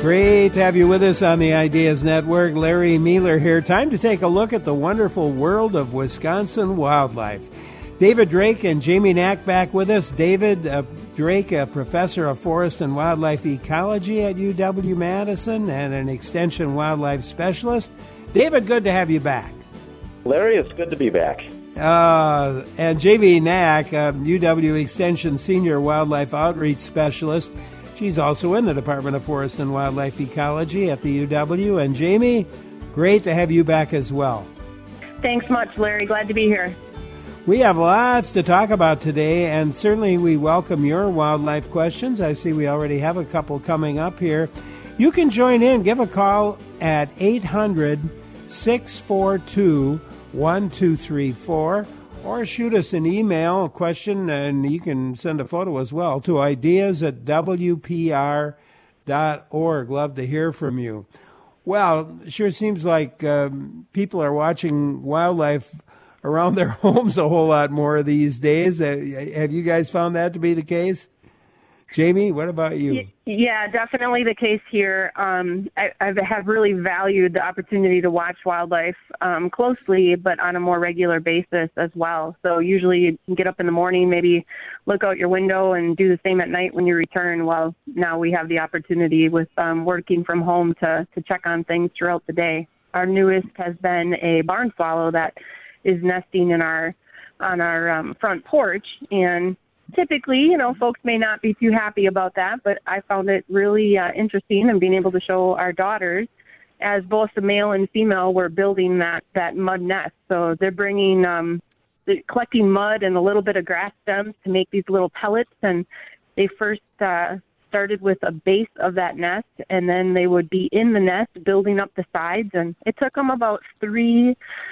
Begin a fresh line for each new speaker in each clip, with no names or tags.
Great to have you with us on the Ideas Network. Larry Mueller here. Time to take a look at the wonderful world of Wisconsin wildlife. David Drake and Jamie Knack back with us. David Drake, a professor of forest and wildlife ecology at UW-Madison and an extension wildlife specialist. David, good to have you back.
Larry, it's good to be back.
And Jamie Knack, UW Extension Senior Wildlife Outreach Specialist. She's also in the Department of Forest and Wildlife Ecology at the UW. And Jamie, great to have you back as well.
Thanks much, Larry. Glad to be here.
We have lots to talk about today, and certainly we welcome your wildlife questions. I see we already have a couple coming up here. You can join in. Give a call at 800-642-1234, or shoot us an email, a question, and you can send a photo as well, to ideas@wpr.org. Love to hear from you. Well, it sure seems like people are watching wildlife around their homes a whole lot more these days. Have you guys found that to be the case? Jamie, what about you?
Yeah, definitely the case here. I have really valued the opportunity to watch wildlife closely, but on a more regular basis as well. So usually you can get up in the morning, maybe look out your window and do the same at night when you return. Well, now we have the opportunity with working from home to check on things throughout the day. Our newest has been a barn swallow that is nesting on our front porch, and typically, folks may not be too happy about that, but I found it really interesting and being able to show our daughters, as both the male and female were building that mud nest. So they're collecting mud and a little bit of grass stems to make these little pellets, and they first started with a base of that nest, and then they would be in the nest building up the sides, and it took them about three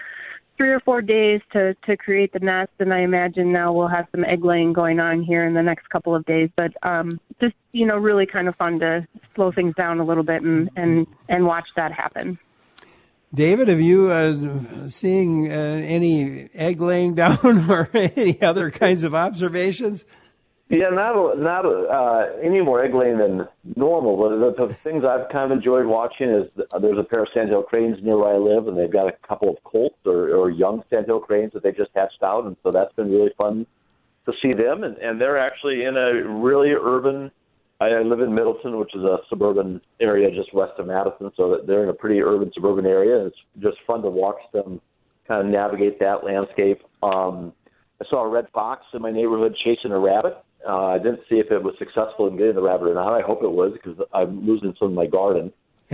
or 4 days to create the nest, and I imagine now we'll have some egg laying going on here in the next couple of days. But just really kind of fun to slow things down a little bit and watch that happen.
David, have you seeing any egg laying down or any other kinds of observations?
Yeah, not any more egg laying than normal. But the things I've kind of enjoyed watching is there's a pair of sandhill cranes near where I live, and they've got a couple of colts or young sandhill cranes that they just hatched out, and so that's been really fun to see them. And they're actually in a really urban. I live in Middleton, which is a suburban area just west of Madison, so they're in a pretty urban suburban area, and it's just fun to watch them kind of navigate that landscape. I saw a red fox in my neighborhood chasing a rabbit. I didn't see if it was successful in getting the rabbit or not. I hope it was, because I'm losing some of my garden.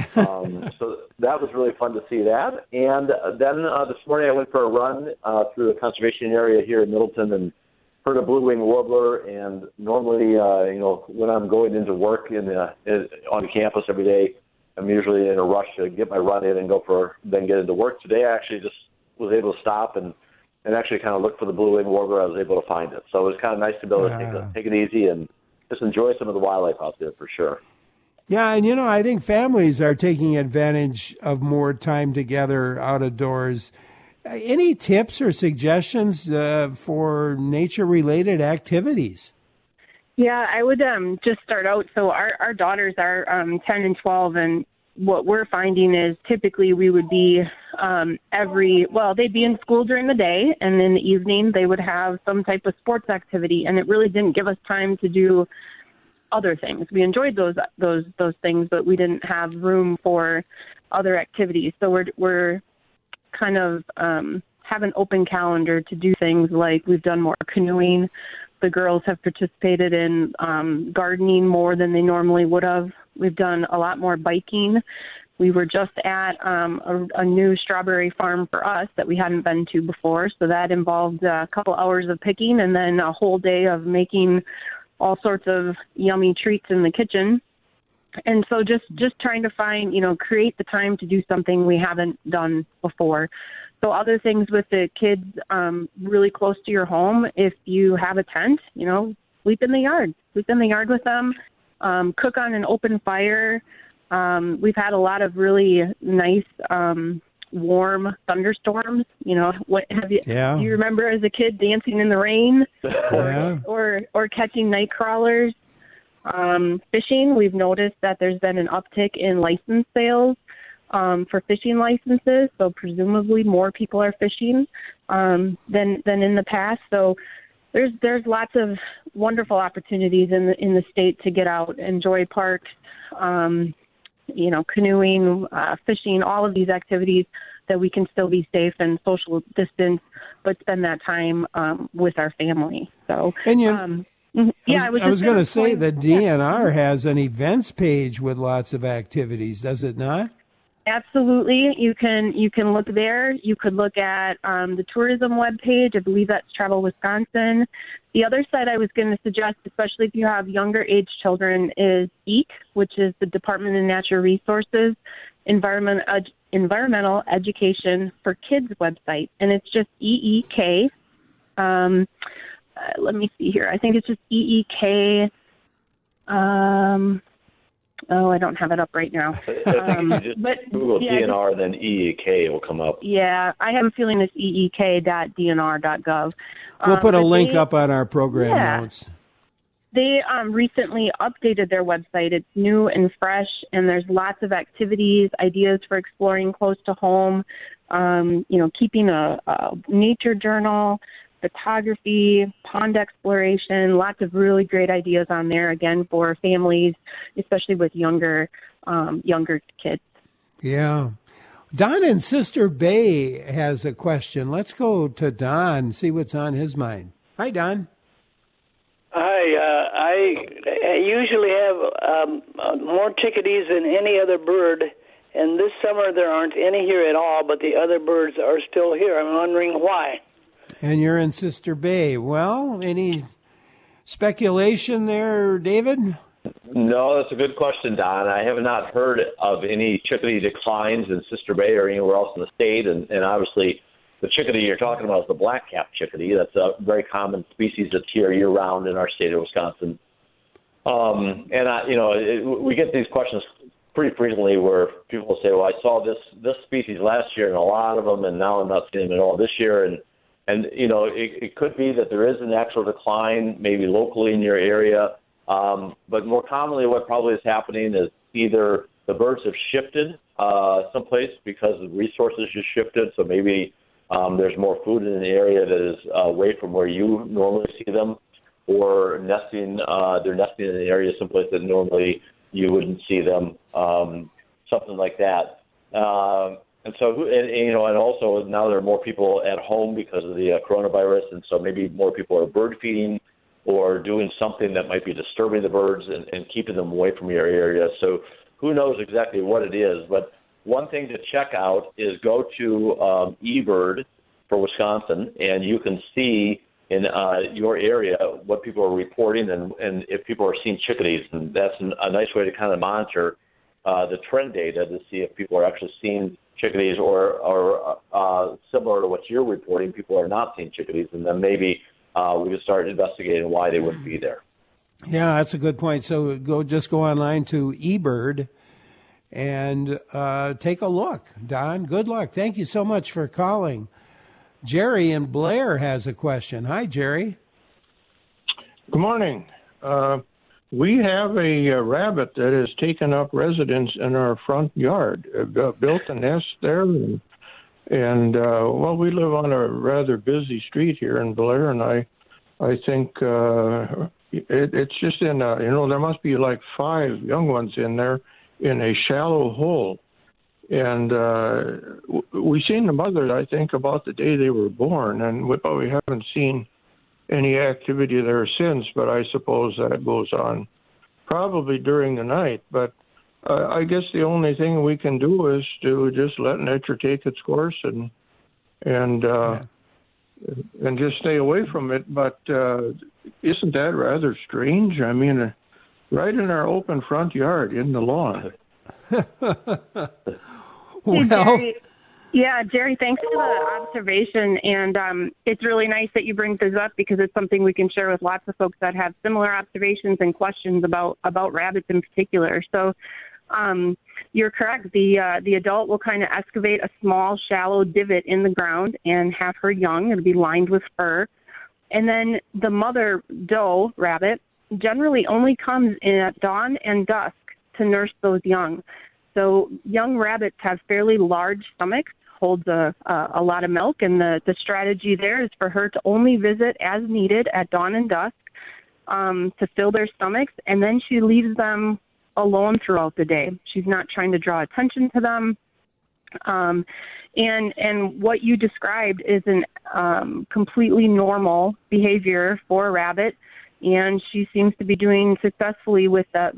So that was really fun to see that. And then this morning I went for a run through the conservation area here in Middleton and heard a blue-winged warbler. And normally, when I'm going into work on campus every day, I'm usually in a rush to get my run in and then get into work. Today I actually just was able to stop and actually kind of look for the blue-winged warbler. I was able to find it. So it was kind of nice to be able to take it easy and just enjoy some of the wildlife out there for sure.
Yeah, and I think families are taking advantage of more time together out of doors. Any tips or suggestions for nature-related activities?
Yeah, I would just start out. So our daughters are 10 and 12, and what we're finding is typically we would be they'd be in school during the day, and in the evening they would have some type of sports activity, and it really didn't give us time to do other things. We enjoyed those things, but we didn't have room for other activities. So we're kind of have an open calendar to do things like we've done more canoeing. The girls have participated in gardening more than they normally would have. We've done a lot more biking. We were just at a new strawberry farm for us that we hadn't been to before. So that involved a couple hours of picking and then a whole day of making all sorts of yummy treats in the kitchen. And so just trying to find, create the time to do something we haven't done before. So other things with the kids really close to your home, if you have a tent, sleep in the yard. Sleep in the yard with them, cook on an open fire. We've had a lot of really nice warm thunderstorms. Do you remember as a kid dancing in the rain or catching night crawlers? Fishing, we've noticed that there's been an uptick in license sales for fishing licenses, so presumably more people are fishing than in the past. So there's lots of wonderful opportunities in the state to get out, enjoy parks, canoeing, fishing, all of these activities that we can still be safe and social distance, but spend that time with our family. So,
and
I
was going to say the DNR has an events page with lots of activities, does it not?
Absolutely. You can look there. You could look at the tourism webpage. I believe that's Travel Wisconsin. The other site I was going to suggest, especially if you have younger age children, is EEK, which is the Department of Natural Resources Environmental Education for Kids website. And it's just EEK. Let me see here. I think it's just EEK. I don't have it up right now.
But Google DNR, then EEK will come up.
Yeah, I have a feeling it's eek.dnr.gov.
We'll put a link up on our program notes.
They recently updated their website. It's new and fresh, and there's lots of activities, ideas for exploring close to home, keeping a nature journal, photography, pond exploration, lots of really great ideas on there, again, for families, especially with younger kids.
Yeah. Don in Sister Bay has a question. Let's go to Don, see what's on his mind. Hi, Don.
Hi. I usually have more chickadees than any other bird, and this summer there aren't any here at all, but the other birds are still here. I'm wondering why.
And you're in Sister Bay. Well, any speculation there, David?
No, that's a good question, Don. I have not heard of any chickadee declines in Sister Bay or anywhere else in the state. And obviously, the chickadee you're talking about is the black-capped chickadee. That's a very common species that's here year-round in our state of Wisconsin. We get these questions pretty frequently where people will say, well, I saw this species last year and a lot of them, and now I'm not seeing them at all this year. And it could be that there is an actual decline, maybe locally in your area. But more commonly, what probably is happening is either the birds have shifted someplace because the resources just shifted. So maybe there's more food in an area that is away from where you normally see them, or they're nesting in an area someplace that normally you wouldn't see them, something like that. And so, and also now there are more people at home because of the coronavirus, and so maybe more people are bird feeding or doing something that might be disturbing the birds and keeping them away from your area. So who knows exactly what it is, but one thing to check out is go to eBird for Wisconsin, and you can see in your area what people are reporting and if people are seeing chickadees, and that's a nice way to kind of monitor the trend data to see if people are actually seeing chickadees or similar to what you're reporting, people are not seeing chickadees, and then maybe we can start investigating why they wouldn't be there.
Yeah, that's a good point. So go online to eBird and take a look. Don, good luck. Thank you so much for calling. Jerry in Blair has a question. Hi, Jerry.
Good morning. We have a rabbit that has taken up residence in our front yard, built a nest there, and we live on a rather busy street here in Blair, and I think it's just in there must be like 5 young ones in there in a shallow hole, and we seen the mother, I think, about the day they were born, and we haven't seen any activity there since, but I suppose that goes on probably during the night. But I guess the only thing we can do is to just let nature take its course and just stay away from it. But isn't that rather strange? I mean, right in our open front yard, in the lawn.
Well, yeah, Jerry, thanks for the observation, and it's really nice that you bring this up because it's something we can share with lots of folks that have similar observations and questions about rabbits in particular. So you're correct. The adult will kind of excavate a small, shallow divot in the ground and have her young. It'll be lined with fur. And then the mother doe rabbit generally only comes in at dawn and dusk to nurse those young. So young rabbits have fairly large stomachs, holds a lot of milk, and the strategy there is for her to only visit as needed at dawn and dusk to fill their stomachs, and then she leaves them alone throughout the day. She's not trying to draw attention to them. And what you described is an completely normal behavior for a rabbit, and she seems to be doing successfully with that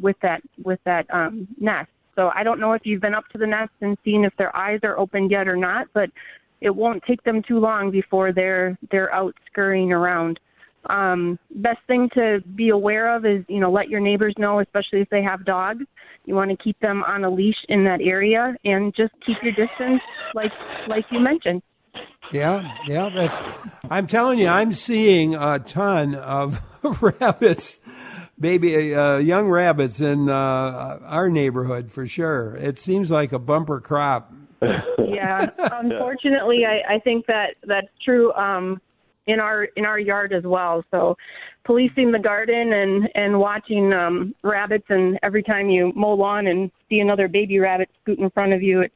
nest. So I don't know if you've been up to the nest and seen if their eyes are opened yet or not, but it won't take them too long before they're out scurrying around. Best thing to be aware of is, let your neighbors know, especially if they have dogs. You want to keep them on a leash in that area and just keep your distance like you mentioned.
Yeah, I'm telling you, I'm seeing a ton of rabbits, young rabbits in our neighborhood for sure. It seems like a bumper crop.
Yeah, unfortunately, I think that's true in our yard as well. So policing the garden and watching rabbits, and every time you mow lawn and see another baby rabbit scoot in front of you,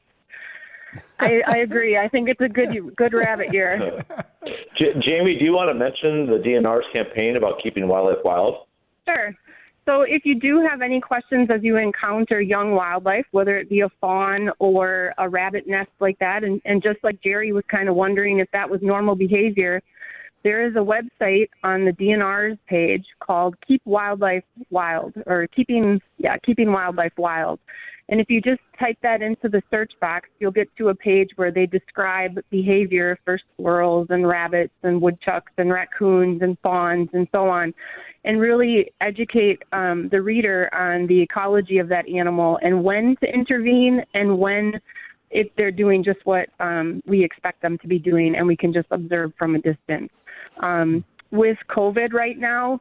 I agree. I think it's a good rabbit year.
Jamie, do you want to mention the DNR's campaign about keeping wildlife wild?
Sure. So if you do have any questions as you encounter young wildlife, whether it be a fawn or a rabbit nest like that, and just like Jerry was kind of wondering if that was normal behavior, there is a website on the DNR's page called Keep Wildlife Wild, or Keeping Wildlife Wild. And if you just type that into the search box, you'll get to a page where they describe behavior for squirrels and rabbits and woodchucks and raccoons and fawns and so on, and really educate the reader on the ecology of that animal and when to intervene and when, if they're doing just what we expect them to be doing and we can just observe from a distance. With COVID right now,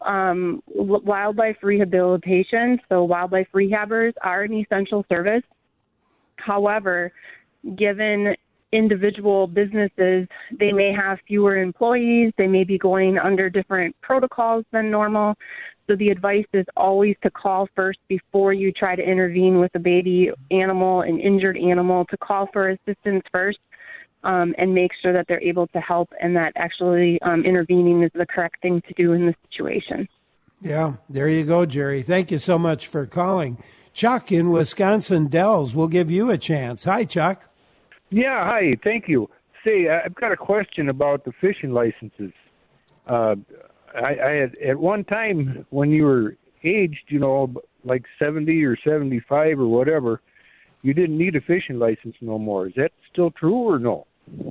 wildlife rehabilitation, so wildlife rehabbers are an essential service. However, given individual businesses, they may have fewer employees, they may be going under different protocols than normal. So the advice is always to call first before you try to intervene with a baby animal, an injured animal, to call for assistance first. And make sure that they're able to help and that actually intervening is the correct thing to do in the situation.
Yeah, there you go, Jerry. Thank you so much for calling. Chuck in Wisconsin Dells will give you a chance. Hi, Chuck.
Yeah, hi. Thank you. Say, I've got a question about the fishing licenses. I had at one time when you were aged, like 70 or 75 or whatever, you didn't need a fishing license no more. Is that still true or no?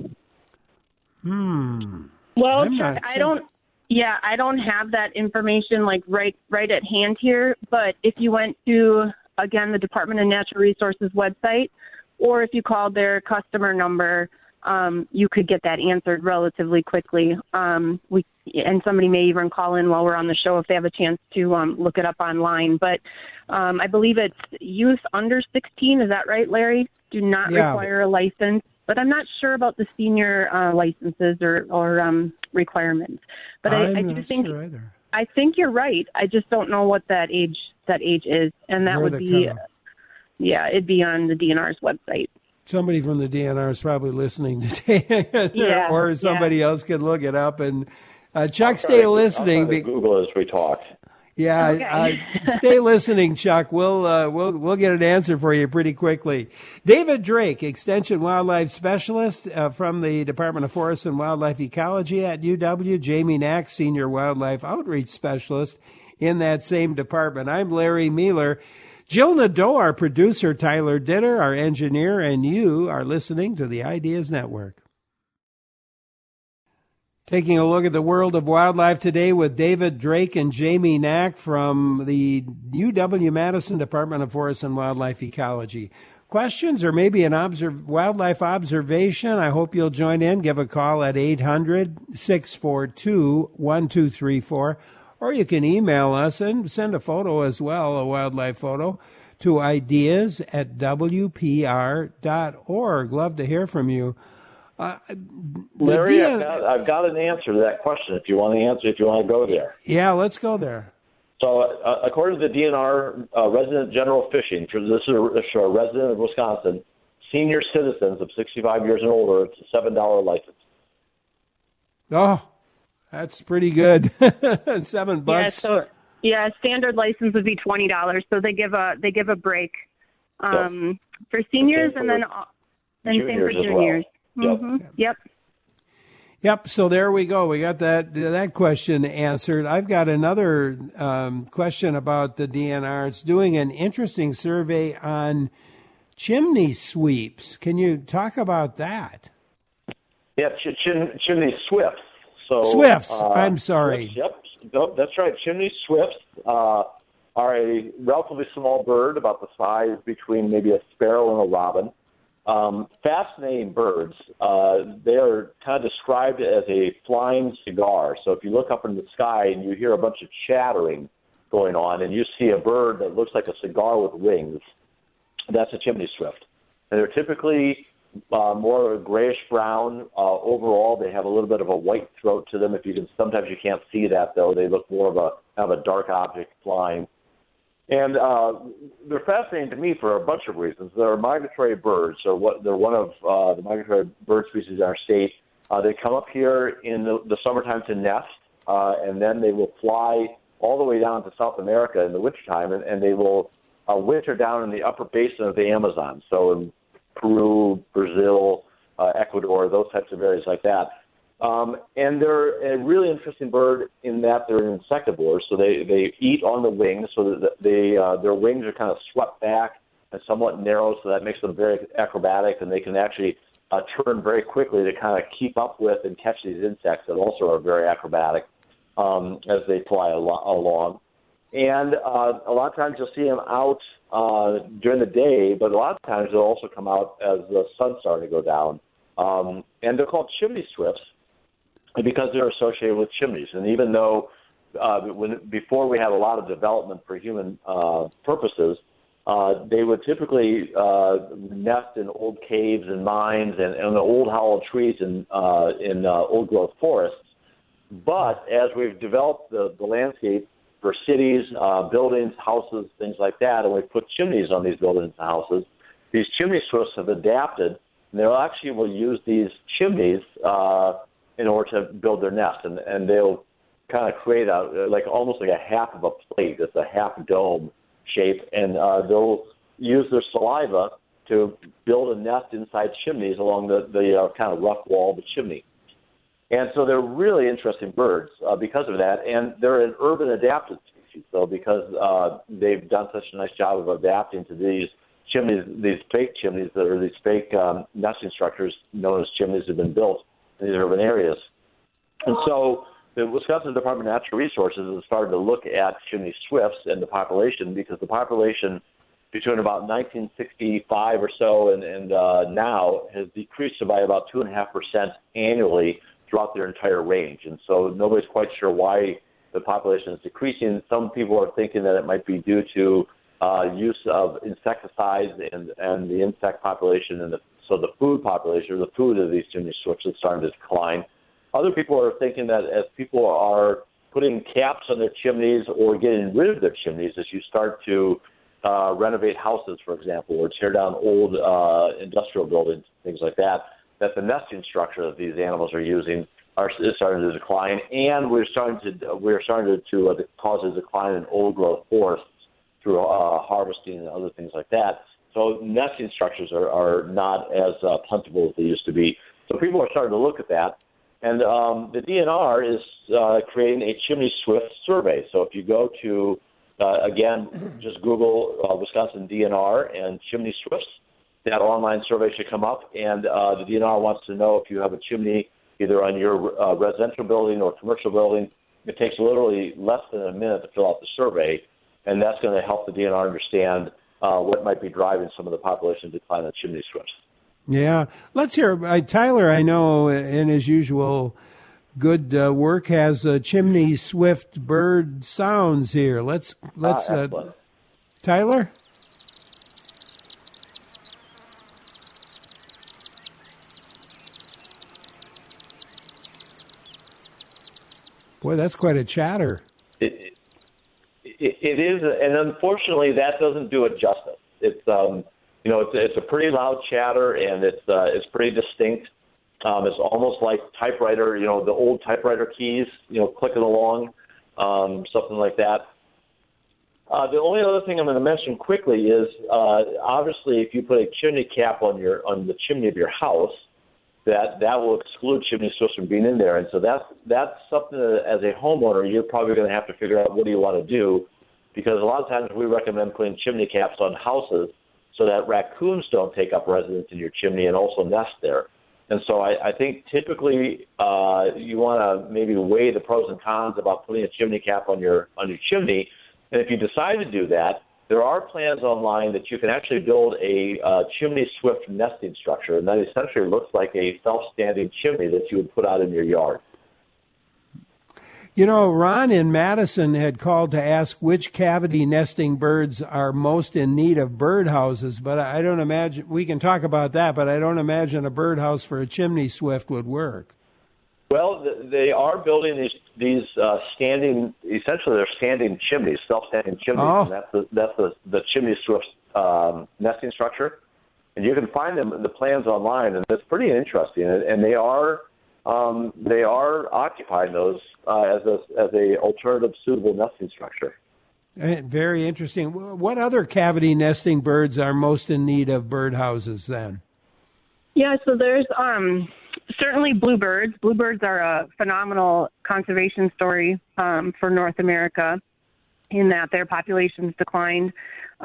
Well, Chuck, I don't have that information right at hand here, but if you went to, again, the Department of Natural Resources website, or if you called their customer number, you could get that answered relatively quickly. And somebody may even call in while we're on the show if they have a chance to look it up online. But I believe it's youth under 16. Is that right, Larry? Do not require a license. But I'm not sure about the senior licenses or requirements. But I do think
sure either.
I think you're right. I just don't know what that age is, and that would be it'd be on the DNR's website.
Somebody from the DNR is probably listening today, or somebody else could look it up. And Chuck, stay listening.
Google as we talk.
Yeah,
okay.
Stay listening, Chuck. We'll get an answer for you pretty quickly. David Drake, Extension Wildlife Specialist from the Department of Forest and Wildlife Ecology at UW. Jamie Knack, Senior Wildlife Outreach Specialist in that same department. I'm Larry Mealer. Jill Nadeau, our producer, Tyler Ditter, our engineer, and you are listening to the Ideas Network. Taking a look at the world of wildlife today with David Drake and Jamie Knack from the UW-Madison Department of Forest and Wildlife Ecology. Questions or maybe an wildlife observation? I hope you'll join in. Give a call at 800-642-1234. Or you can email us and send a photo as well, a wildlife photo, to ideas@wpr.org. Love to hear from you.
Larry, I've got an answer to that question if you want to go there.
Yeah, let's go there.
So, according to the DNR resident general fishing, this is a resident of Wisconsin, senior citizens of 65 years and older, it's a $7 license.
Oh, that's pretty good. $7.
Yeah, standard license would be $20. So they give a break for seniors, and then same for juniors.
Well.
Mm-hmm. Yep.
Yep. So there we go. We got that question answered. I've got another question about the DNR. It's doing an interesting survey on chimney sweeps. Can you talk about that?
Yeah, chimney swifts. So
swifts. I'm sorry.
Yep. Nope, that's right. Chimney swifts are a relatively small bird, about the size between maybe a sparrow and a robin. Fascinating birds. They are kind of described as a flying cigar. So if you look up in the sky and you hear a bunch of chattering going on and you see a bird that looks like a cigar with wings, that's a chimney swift. And they're typically more grayish-brown overall. They have a little bit of a white throat to them. Sometimes you can't see that, though. They look more of a dark object flying. And they're fascinating to me for a bunch of reasons. They're migratory birds. They're one of the migratory bird species in our state. They come up here in the summertime to nest, and then they will fly all the way down to South America in the wintertime, and they will winter down in the upper basin of the Amazon. So in Peru, Brazil, Ecuador, those types of areas like that. And they're a really interesting bird in that they're insectivores, so they eat on the wings, so that their wings are kind of swept back and somewhat narrow, so that makes them very acrobatic, and they can actually turn very quickly to kind of keep up with and catch these insects that also are very acrobatic as they fly along. And a lot of times you'll see them out during the day, but a lot of times they'll also come out as the sun's starting to go down. And they're called chimney swifts because they're associated with chimneys. And even though before we had a lot of development for human purposes, they would typically nest in old caves and mines and old hollow trees in old-growth forests. But as we've developed the landscape for cities, buildings, houses, things like that, and we've put chimneys on these buildings and houses, these chimney swifts have adapted, and they actually will use these chimneys in order to build their nest, and they'll kind of create almost like a half of a plate. It's a half dome shape, and they'll use their saliva to build a nest inside chimneys along the kind of rough wall of the chimney. And so they're really interesting birds because of that, and they're an urban adapted species. So because they've done such a nice job of adapting to these chimneys, these fake chimneys that are these fake nesting structures known as chimneys have been built in these urban areas. And so the Wisconsin Department of Natural Resources has started to look at chimney swifts and the population, because the population between about 1965 or so and now has decreased by about 2.5% annually throughout their entire range. And so nobody's quite sure why the population is decreasing. Some people are thinking that it might be due to use of insecticides and the insect population, and so the food population, or the food of these chimney swifts, is starting to decline. Other people are thinking that as people are putting caps on their chimneys or getting rid of their chimneys, as you start to renovate houses, for example, or tear down old industrial buildings, things like that, that the nesting structure that these animals are using is starting to decline, and we're starting to cause a decline in old growth forests through harvesting and other things like that. So nesting structures are not as plentiful as they used to be. So people are starting to look at that. And the DNR is creating a chimney swift survey. So if you go to, again, just Google Wisconsin DNR and chimney swifts, that online survey should come up. And the DNR wants to know if you have a chimney either on your residential building or commercial building. It takes literally less than a minute to fill out the survey, and that's going to help the DNR understand what might be driving some of the population decline of chimney swifts.
Yeah. Let's hear, Tyler, I know, in his usual good work, has chimney swift bird sounds here. Let's Tyler? Boy, that's quite a chatter.
It is, and unfortunately, that doesn't do it justice. It's it's a pretty loud chatter, and it's pretty distinct. It's almost like typewriter, the old typewriter keys, clicking along, something like that. The only other thing I'm going to mention quickly is, obviously, if you put a chimney cap on the chimney of your house, that will exclude chimney swifts from being in there, and so that's something that, as a homeowner, you're probably going to have to figure out what do you want to do, because a lot of times we recommend putting chimney caps on houses so that raccoons don't take up residence in your chimney and also nest there. And so I think typically you want to maybe weigh the pros and cons about putting a chimney cap on your chimney. And if you decide to do that, there are plans online that you can actually build a chimney swift nesting structure, and that essentially looks like a self-standing chimney that you would put out in your yard.
Ron in Madison had called to ask which cavity nesting birds are most in need of birdhouses, but I don't imagine, we can talk about that, but I don't imagine a birdhouse for a chimney swift would work.
Well, they are building these standing, essentially they're standing chimneys, self-standing chimneys, and that's the chimney swift nesting structure. And you can find them in the plans online, and it's pretty interesting, and they are occupying those as a alternative suitable nesting structure.
Very interesting. What other cavity nesting birds are most in need of birdhouses then?
Yeah, so there's certainly bluebirds. Bluebirds are a phenomenal conservation story for North America, in that their populations declined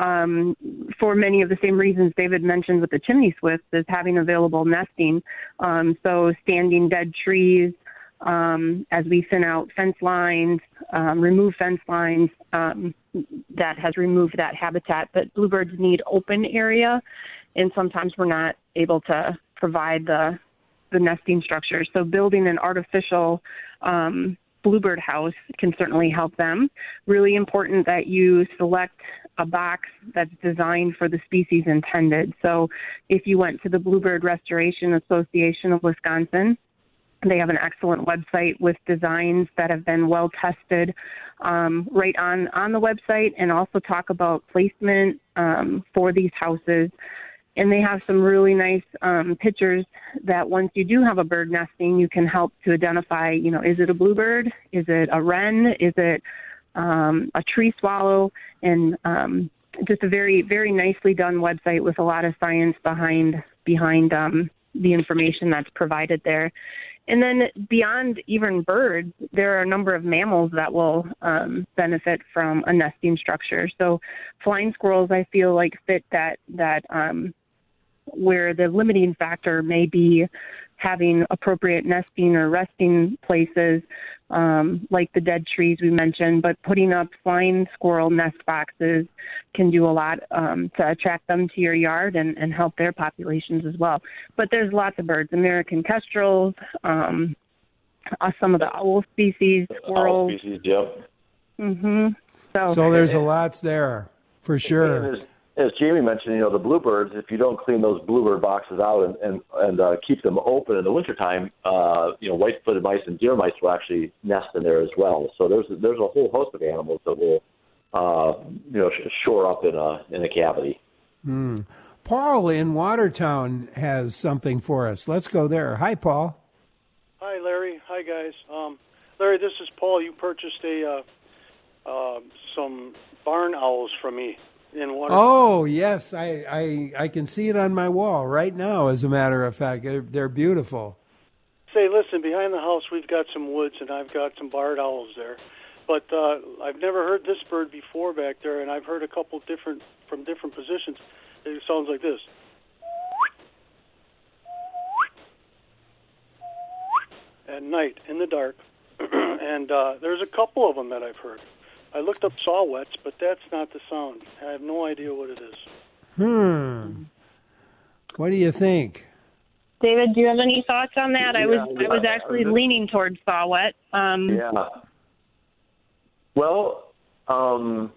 for many of the same reasons David mentioned with the chimney swifts, is having available nesting. So standing dead trees, as we thin out fence lines, remove fence lines, that has removed that habitat. But bluebirds need open area, and sometimes we're not able to provide the nesting structure. So building an artificial bluebird house can certainly help them. Really important that you select a box that's designed for the species intended. So if you went to the Bluebird Restoration Association of Wisconsin, they have an excellent website with designs that have been well tested right on the website, and also talk about placement for these houses. And they have some really nice pictures that once you do have a bird nesting, you can help to identify, is it a bluebird? Is it a wren? Is it a tree swallow? And just a very, very nicely done website with a lot of science behind the information that's provided there. And then beyond even birds, there are a number of mammals that will benefit from a nesting structure. So flying squirrels, I feel like, fit that where the limiting factor may be having appropriate nesting or resting places, like the dead trees we mentioned, but putting up flying squirrel nest boxes can do a lot to attract them to your yard and help their populations as well. But there's lots of birds, American kestrels, some of the owl species, squirrels.
Owl species, yep.
Mm-hmm.
So there's a lot there, for sure.
As Jamie mentioned, the bluebirds, if you don't clean those bluebird boxes out and keep them open in the wintertime, white-footed mice and deer mice will actually nest in there as well. So there's a whole host of animals that will, shore up in a cavity.
Mm. Paul in Watertown has something for us. Let's go there. Hi, Paul.
Hi, Larry. Hi, guys. Larry, this is Paul. You purchased some barn owls from me.
Oh, yes, I can see it on my wall right now, as a matter of fact. They're beautiful.
Say, listen, behind the house we've got some woods, and I've got some barred owls there. But I've never heard this bird before back there, and I've heard a couple from different positions. It sounds like this. At night, in the dark. And there's a couple of them that I've heard. I looked up saw-whets, but that's not the sound. I have no idea what it is.
What do you think?
David, do you have any thoughts on that? I was actually leaning towards saw-whet.
Yeah. Well,
So,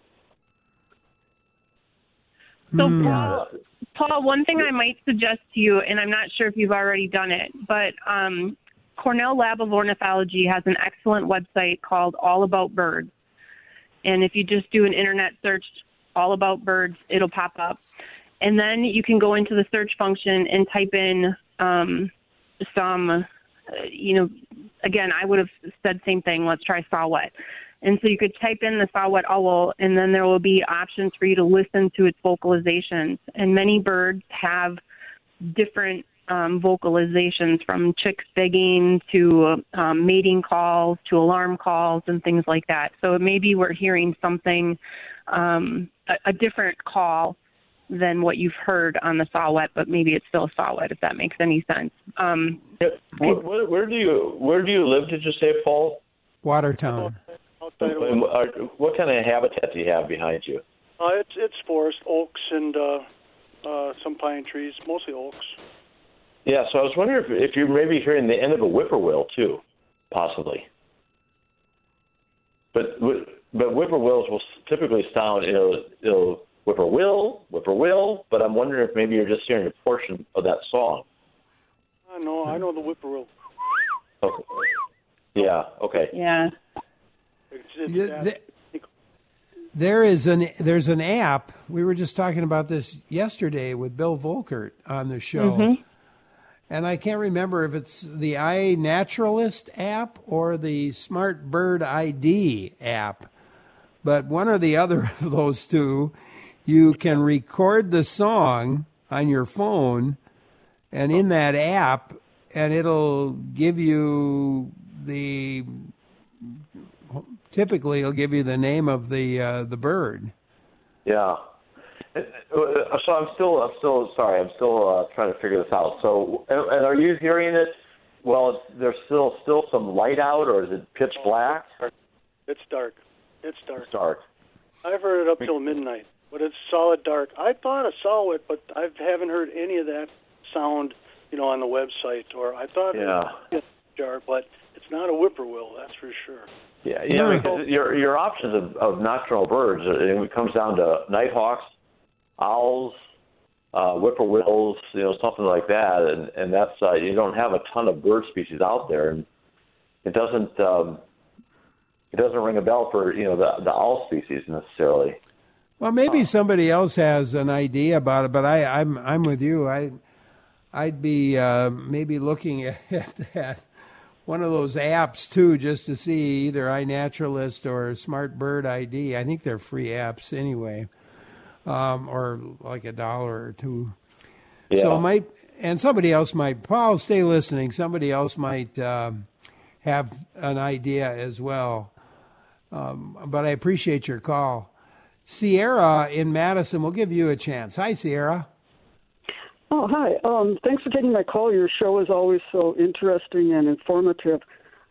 Paul, one thing I might suggest to you, and I'm not sure if you've already done it, but Cornell Lab of Ornithology has an excellent website called All About Birds. And if you just do an internet search all about birds, it'll pop up. And then you can go into the search function and type in some, again, I would have said same thing. Let's try saw-whet. And so you could type in the saw-whet owl, and then there will be options for you to listen to its vocalizations. And many birds have different vocalizations, from chicks digging to mating calls to alarm calls and things like that. So maybe we're hearing something, a different call than what you've heard on the saw-whet, but maybe it's still saw-whet, if that makes any sense.
Where do you live? Did you say, Paul?
Watertown.
What kind of habitat do you have behind you?
It's forest, oaks, and some pine trees, mostly oaks.
Yeah, so I was wondering if you're maybe hearing the end of a whippoorwill too, possibly. But whippoorwills will typically sound, whippoorwill, but I'm wondering if maybe you're just hearing a portion of that song.
No, I know the whippoorwill.
Okay. Yeah. Okay.
Yeah.
There's an app. We were just talking about this yesterday with Bill Volkert on the show.
Mm-hmm.
And I can't remember if it's the iNaturalist app or the Smart Bird ID app. But one or the other of those two, you can record the song on your phone and in that app, and it'll give you typically it'll give you the name of the bird.
Yeah. So I'm still trying to figure this out. So, and are you hearing it? Well, there's still some light out, or is it pitch black?
It's dark. It's
dark.
I've heard it up till midnight, but it's solid dark. I thought I saw it, but I haven't heard any of that sound, on the website. Or I thought it was dark, but it's not a whippoorwill, that's for sure.
Yeah. Because your options of nocturnal birds, it comes down to nighthawks, owls, whippoorwills, something like that, and that's you don't have a ton of bird species out there, and it doesn't ring a bell for the owl species necessarily.
Well, maybe somebody else has an idea about it, but I'm with you. I'd be maybe looking at one of those apps too, just to see either iNaturalist or Smart Bird ID. I think they're free apps anyway. Or like $1 or $2. Yeah. So and somebody else might, Paul, stay listening. Somebody else might have an idea as well. But I appreciate your call. Sierra in Madison, we'll give you a chance. Hi, Sierra.
Oh, hi. Thanks for taking my call. Your show is always so interesting and informative.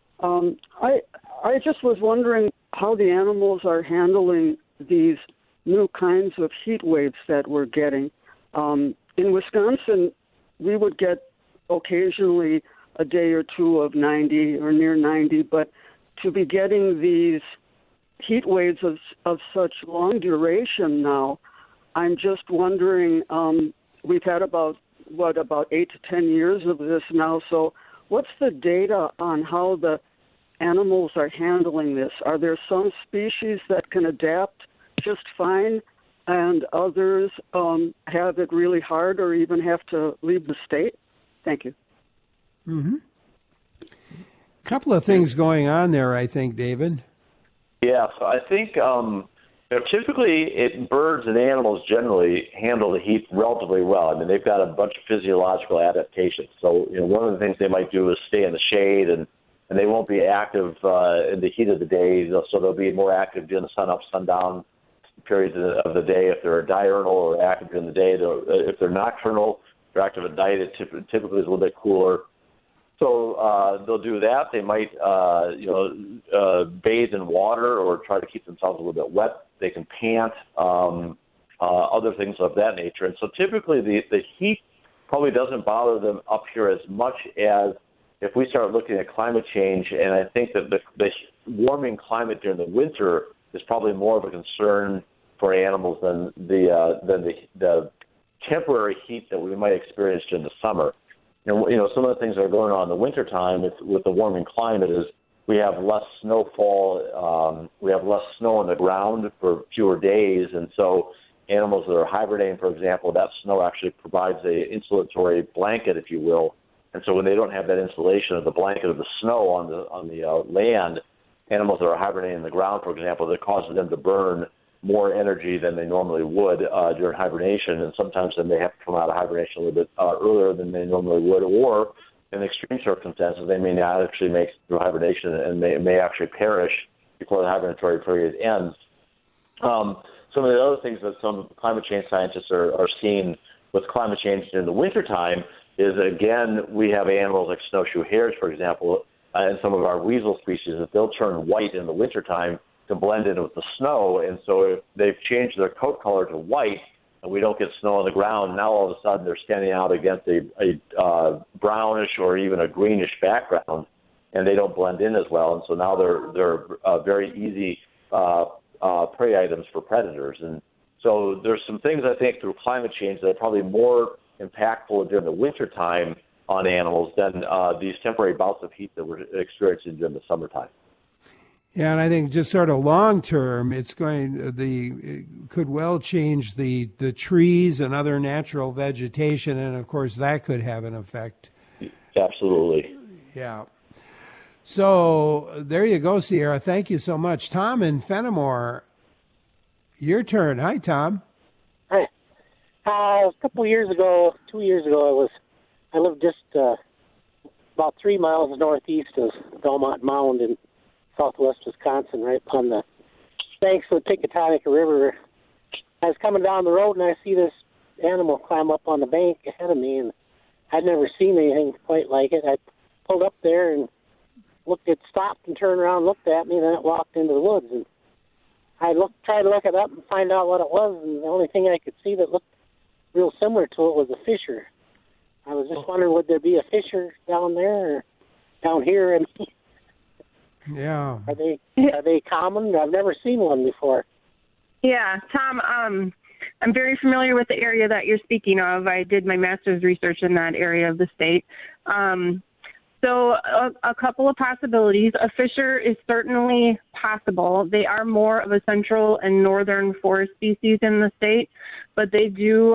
I just was wondering how the animals are handling these new kinds of heat waves that we're getting. In Wisconsin, we would get occasionally a day or two of 90 or near 90, but to be getting these heat waves of such long duration now, I'm just wondering, we've had about 8 to 10 years of this now, so what's the data on how the animals are handling this? Are there some species that can adapt just fine, and others have it really hard or even have to leave the state? Thank you.
Mm-hmm. Couple of things going on there, I think, David.
Yeah, so I think typically birds and animals generally handle the heat relatively well. I mean, they've got a bunch of physiological adaptations. So one of the things they might do is stay in the shade, and they won't be active in the heat of the day. So they'll be more active during the sun up, sundown periods of the day. If they're diurnal or active during the day, if they're nocturnal, they're active at night. It typically is a little bit cooler. So they'll do that. They might, bathe in water or try to keep themselves a little bit wet. They can pant, other things of that nature. And so typically the heat probably doesn't bother them up here as much as if we start looking at climate change. And I think that the warming climate during the winter is probably more of a concern for animals than the temporary heat that we might experience during the summer. Some of the things that are going on in the wintertime with the warming climate is we have less snowfall. We have less snow on the ground for fewer days, and so animals that are hibernating, for example, that snow actually provides a insulatory blanket, if you will. And so when they don't have that insulation of the blanket of the snow on the land, animals that are hibernating in the ground, for example, that causes them to burn more energy than they normally would during hibernation, and sometimes then they have to come out of hibernation a little bit earlier than they normally would, or in extreme circumstances, they may not actually make it through hibernation and may actually perish before the hibernatory period ends. Some of the other things that some climate change scientists are seeing with climate change in the wintertime is, again, we have animals like snowshoe hares, for example, and some of our weasel species, that they'll turn white in the wintertime to blend in with the snow. And so if they've changed their coat color to white and we don't get snow on the ground, now all of a sudden they're standing out against a brownish or even a greenish background, and they don't blend in as well. And so now they're very easy prey items for predators. And so there's some things, I think, through climate change that are probably more impactful during the wintertime on animals than these temporary bouts of heat that we're experiencing during the summertime.
Yeah, and I think just sort of long term, it could well change the trees and other natural vegetation, and of course that could have an effect.
Absolutely.
Yeah. So there you go, Sierra. Thank you so much. Tom in Fenimore, your turn. Hi, Tom.
Hi. A couple years ago, 2 years ago, I lived just about 3 miles northeast of Belmont Mound in southwest Wisconsin, right upon the banks of the Pickatonic River. I was coming down the road and I see this animal climb up on the bank ahead of me, and I'd never seen anything quite like it. I pulled up there and stopped and turned around and looked at me, and then it walked into the woods. And I tried to look it up and find out what it was, and the only thing I could see that looked real similar to it was a fisher. I was just wondering, would there be a fisher down there or down here? And
yeah,
are they common? I've never seen one before.
Yeah, Tom, I'm very familiar with the area that you're speaking of. I did my master's research in that area of the state. So a couple of possibilities. A fisher is certainly possible. They are more of a central and northern forest species in the state, but they do,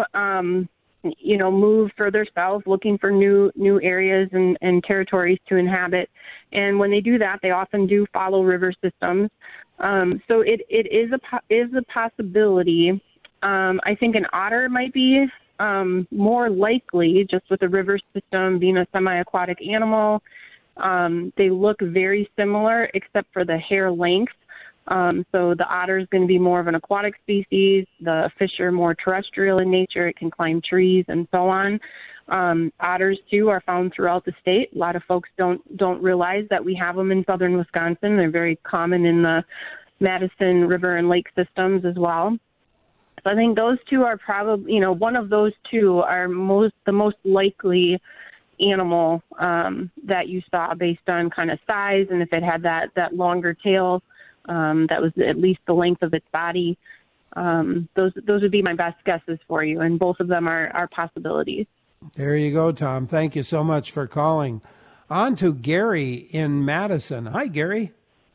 move further south looking for new areas and territories to inhabit. And when they do that, they often do follow river systems. So it is a possibility. I think an otter might be more likely, just with the river system being a semi-aquatic animal. They look very similar except for the hair length. So the otter is going to be more of an aquatic species. The fisher more terrestrial in nature. It can climb trees and so on. Otters too are found throughout the state. A lot of folks don't realize that we have them in southern Wisconsin. They're very common in the Madison River and lake systems as well. So I think those two are probably, one of those two are the most likely animal that you saw based on kind of size, and if it had that longer tail that was at least the length of its body. Those would be my best guesses for you, and both of them are possibilities.
There you go, Tom. Thank you so much for calling. On to Gary in Madison. Hi, Gary.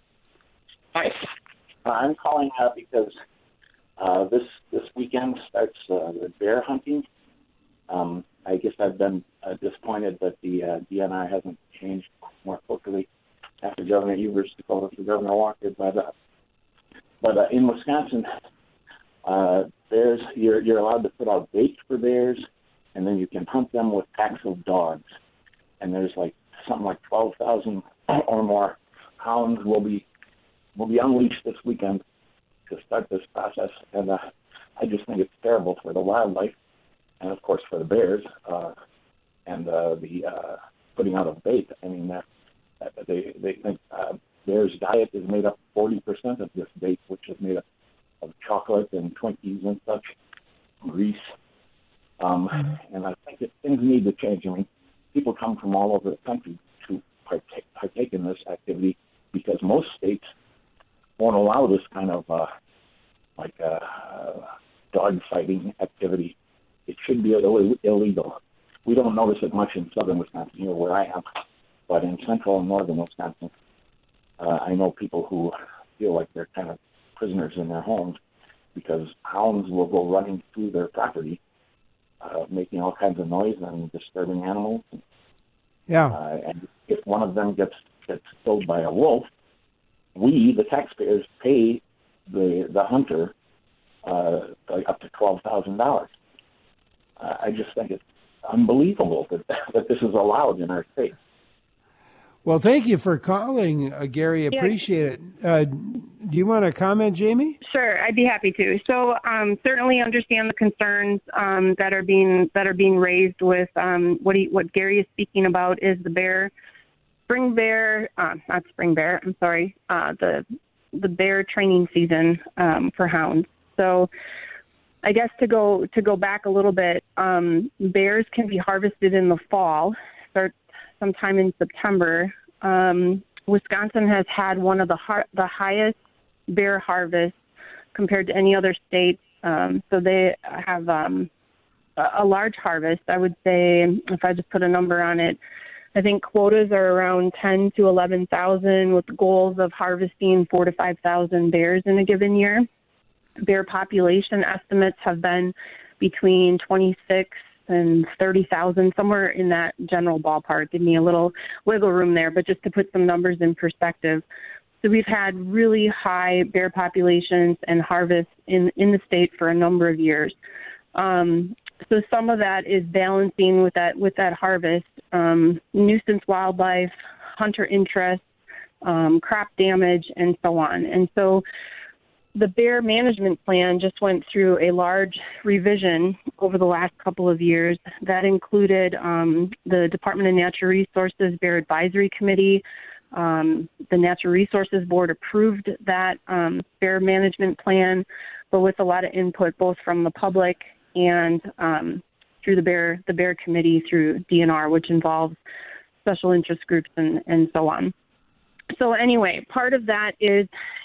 Hi. I'm calling because this weekend starts the bear hunting. I guess I've been disappointed that the DNR hasn't changed more quickly after Governor Evers took over for Governor Walker. But in Wisconsin, bears, you're allowed to put out bait for bears, and then you can hunt them with packs of dogs. And there's something like 12,000 or more hounds will be unleashed this weekend to start this process. And I just think it's terrible for the wildlife, and of course for the bears, and the putting out of bait. I mean, they think bears' diet is made up 40% of this bait, which is made up of chocolate and Twinkies and such, grease. And I think that things need to change. I mean, people come from all over the country to partake in this activity because most states won't allow this kind of dog fighting activity. It should be illegal. We don't notice it much in southern Wisconsin, here where I am, but in central and northern Wisconsin, I know people who feel like they're kind of prisoners in their homes because hounds will go running through their property, making all kinds of noise and disturbing animals.
Yeah.
And if one of them gets killed by a wolf, we, the taxpayers, pay the hunter up to $12,000. I just think it's unbelievable that this is allowed in our state.
Well, thank you for calling, Gary. Appreciate it. Do you want to comment, Jamie?
Sure, I'd be happy to. So, certainly understand the concerns that are being raised with what Gary is speaking about is the bear training season for hounds. So, I guess to go back a little bit, bears can be harvested in the fall, start sometime in September. Wisconsin has had one of the highest bear harvests compared to any other state. So they have a large harvest. I would say, if I just put a number on it, I think quotas are around 10 to 11,000 with goals of harvesting 4,000 to 5,000 bears in a given year. Bear population estimates have been between 26 and 30,000, somewhere in that general ballpark. Give me a little wiggle room there, but just to put some numbers in perspective. So we've had really high bear populations and harvests in the state for a number of years. So some of that is balancing with that harvest, nuisance wildlife, hunter interest, crop damage, and so on. And so the bear management plan just went through a large revision over the last couple of years. That included the Department of Natural Resources Bear Advisory Committee. The Natural Resources Board approved that bear management plan, but with a lot of input both from the public and through the bear committee through DNR, which involves special interest groups and so on. So anyway, part of that is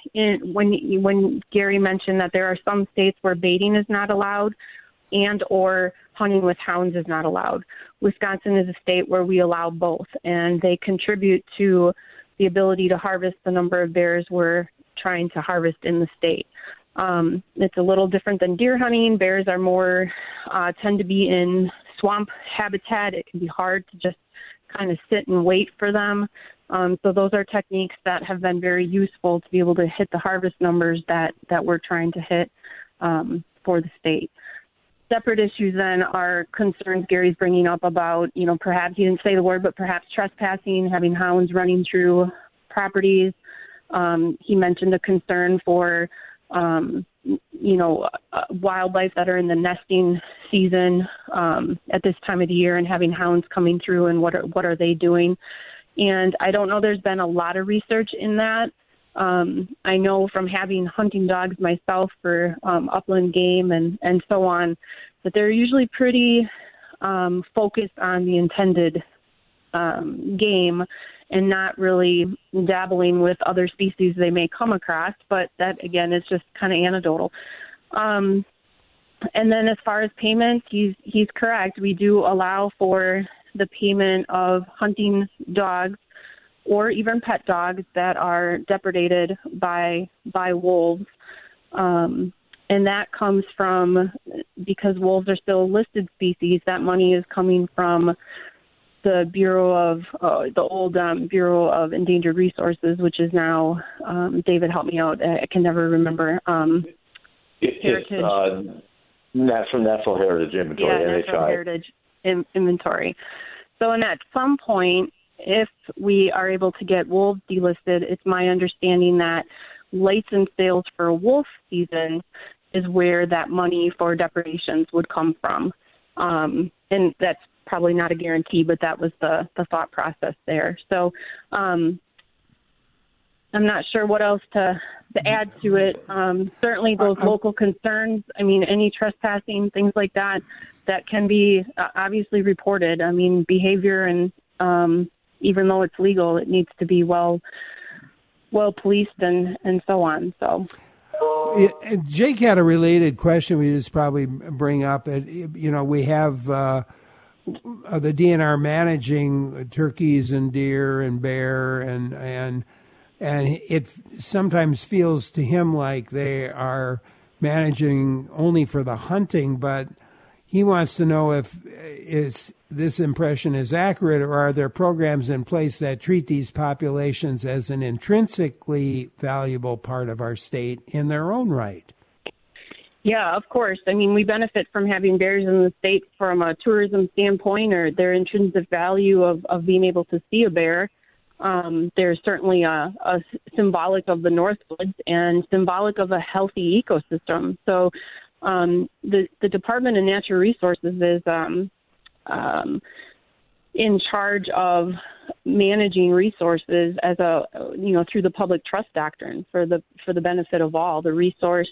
when Gary mentioned that there are some states where baiting is not allowed and or hunting with hounds is not allowed. Wisconsin is a state where we allow both, and they contribute to the ability to harvest the number of bears we're trying to harvest in the state. It's a little different than deer hunting. Bears are more tend to be in swamp habitat. It can be hard to just kind of sit and wait for them. So those are techniques that have been very useful to be able to hit the harvest numbers that we're trying to hit for the state. Separate issues then are concerns Gary's bringing up about, perhaps, he didn't say the word, but perhaps trespassing, having hounds running through properties. He mentioned a concern for, wildlife that are in the nesting season at this time of the year and having hounds coming through and what are they doing. And I don't know, there's been a lot of research in that. I know from having hunting dogs myself for upland game and so on, that they're usually pretty focused on the intended game and not really dabbling with other species they may come across. But that, again, is just kind of anecdotal. And then as far as payments, he's correct. We do allow for the payment of hunting dogs or even pet dogs that are depredated by wolves. And that comes from, because wolves are still a listed species, that money is coming from the Bureau of, the old Bureau of Endangered Resources, which is now, David, help me out, I can never remember.
It's from Natural Heritage Inventory,
yeah, Natural Heritage Inventory. So, and at some point, if we are able to get wolves delisted, it's my understanding that license sales for wolf season is where that money for depredations would come from. And that's probably not a guarantee, but that was the thought process there. So I'm not sure what else to add to it. Certainly those local concerns, any trespassing, things like that can be obviously reported. Behavior and even though it's legal, it needs to be well policed and so on. So,
Jake had a related question we just probably bring up. We have the DNR managing turkeys and deer and bear and and it sometimes feels to him like they are managing only for the hunting, but he wants to know if this impression is accurate, or are there programs in place that treat these populations as an intrinsically valuable part of our state in their own right?
Yeah, of course. I mean, we benefit from having bears in the state from a tourism standpoint, or their intrinsic value of being able to see a bear. There's certainly a symbolic of the Northwoods and symbolic of a healthy ecosystem. So the Department of Natural Resources is in charge of managing resources as through the public trust doctrine for the benefit of all, the resource,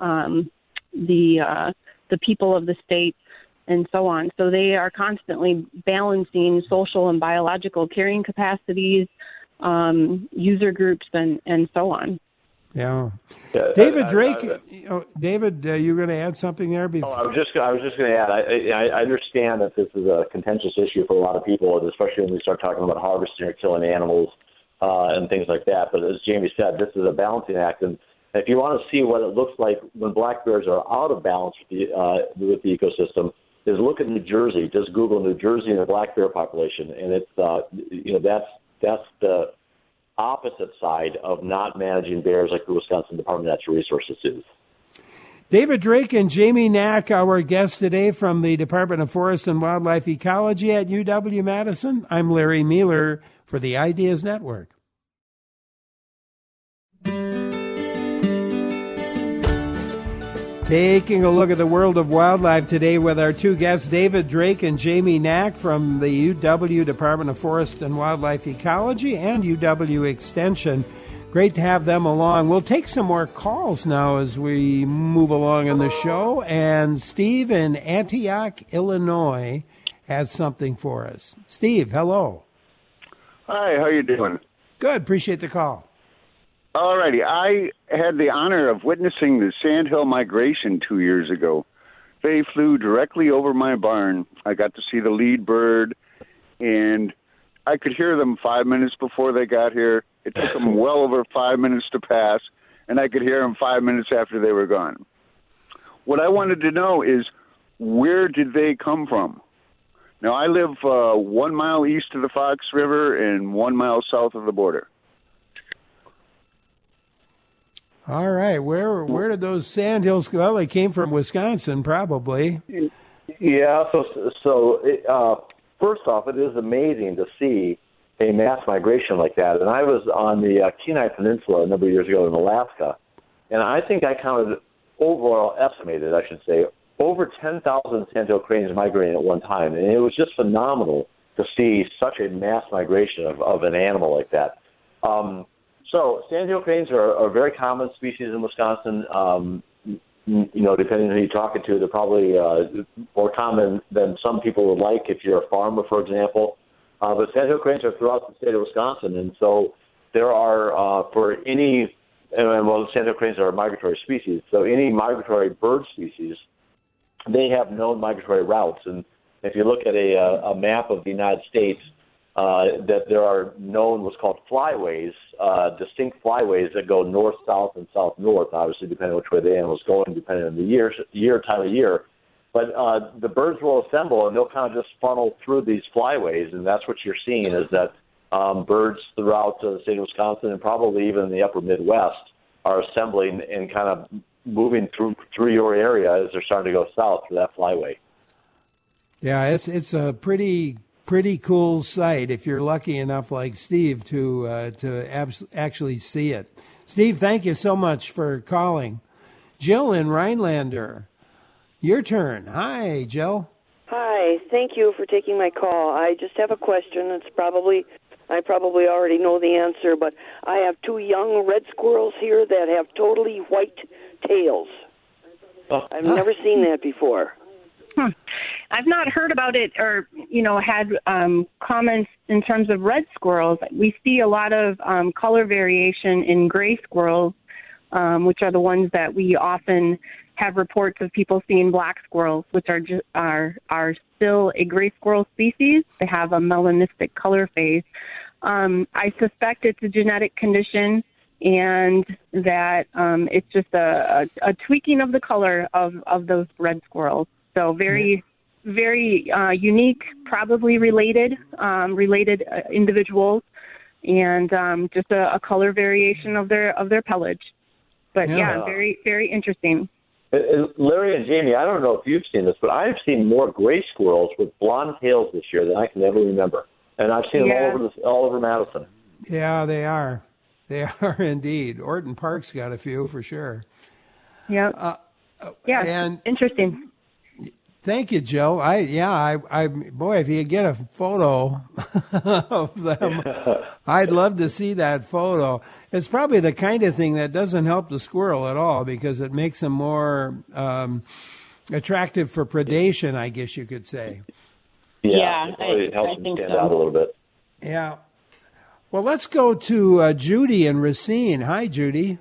the people of the state, and so on. So they are constantly balancing social and biological carrying capacities, user groups, and so on.
Yeah. David Drake, David, you were going to add something there before?
I was just going to add, I understand that this is a contentious issue for a lot of people, especially when we start talking about harvesting or killing animals and things like that. But as Jamie said, this is a balancing act. And if you want to see what it looks like when black bears are out of balance with the ecosystem, is look at New Jersey. Just Google New Jersey and the black bear population, and it's that's the opposite side of not managing bears like the Wisconsin Department of Natural Resources is.
David Drake and Jamie Knack, our guests today from the Department of Forest and Wildlife Ecology at UW-Madison. I'm Larry Mueller for the Ideas Network. Taking a look at the world of wildlife today with our two guests, David Drake and Jamie Knack from the UW Department of Forest and Wildlife Ecology and UW Extension. Great to have them along. We'll take some more calls now as we move along in the show. And Steve in Antioch, Illinois, has something for us. Steve, hello.
Hi, how you doing?
Good. Appreciate the call.
All righty. I had the honor of witnessing the sandhill migration 2 years ago. They flew directly over my barn. I got to see the lead bird, and I could hear them 5 minutes before they got here. It took them well over 5 minutes to pass, and I could hear them 5 minutes after they were gone. What I wanted to know is, where did they come from? Now, I live 1 mile east of the Fox River and 1 mile south of the border.
All right. Where did those sandhills go? Well, they came from Wisconsin, probably.
Yeah. So first off, it is amazing to see a mass migration like that. And I was on the Kenai Peninsula a number of years ago in Alaska, and I think I counted, estimated, I should say, over 10,000 sandhill cranes migrating at one time. And it was just phenomenal to see such a mass migration of an animal like that. So sandhill cranes are a very common species in Wisconsin. Depending on who you're talking to, they're probably more common than some people would like if you're a farmer, for example. But sandhill cranes are throughout the state of Wisconsin, and so there are sandhill cranes are a migratory species. So any migratory bird species, they have known migratory routes. And if you look at a map of the United States, that there are known what's called flyways, distinct flyways that go north-south and south-north, obviously depending on which way the animal's going, depending on the time of year. But the birds will assemble, and they'll kind of just funnel through these flyways, and that's what you're seeing is that birds throughout the state of Wisconsin and probably even in the upper Midwest are assembling and kind of moving through your area as they're starting to go south through that flyway.
Yeah, it's a pretty cool sight if you're lucky enough, like Steve, to actually see it. Steve, thank you so much for calling. Jill in Rhinelander, your turn. Hi, Jill.
Hi, thank you for taking my call. I just have a question. I probably already know the answer, but I have two young red squirrels here that have totally white tails. I've never seen that before.
I've not heard about it or, had comments in terms of red squirrels. We see a lot of color variation in gray squirrels, which are the ones that we often have reports of people seeing black squirrels, which are still a gray squirrel species. They have a melanistic color phase. I suspect it's a genetic condition, and that it's just a tweaking of the color of those red squirrels. So very unique, probably related individuals, and just a color variation of their pelage. But very, very interesting.
Larry and Jamie, I don't know if you've seen this, but I've seen more gray squirrels with blonde tails this year than I can ever remember, and I've seen them all over Madison.
Yeah, they are. They are indeed. Orton Park's got a few for sure.
Yeah.
And
interesting.
Thank you, Joe. I boy, if you get a photo of them, I'd love to see that photo. It's probably the kind of thing that doesn't help the squirrel at all, because it makes them more attractive for predation, I guess you could say.
It helps them stand out a little bit.
Yeah. Well, let's go to Judy in Racine. Hi, Judy.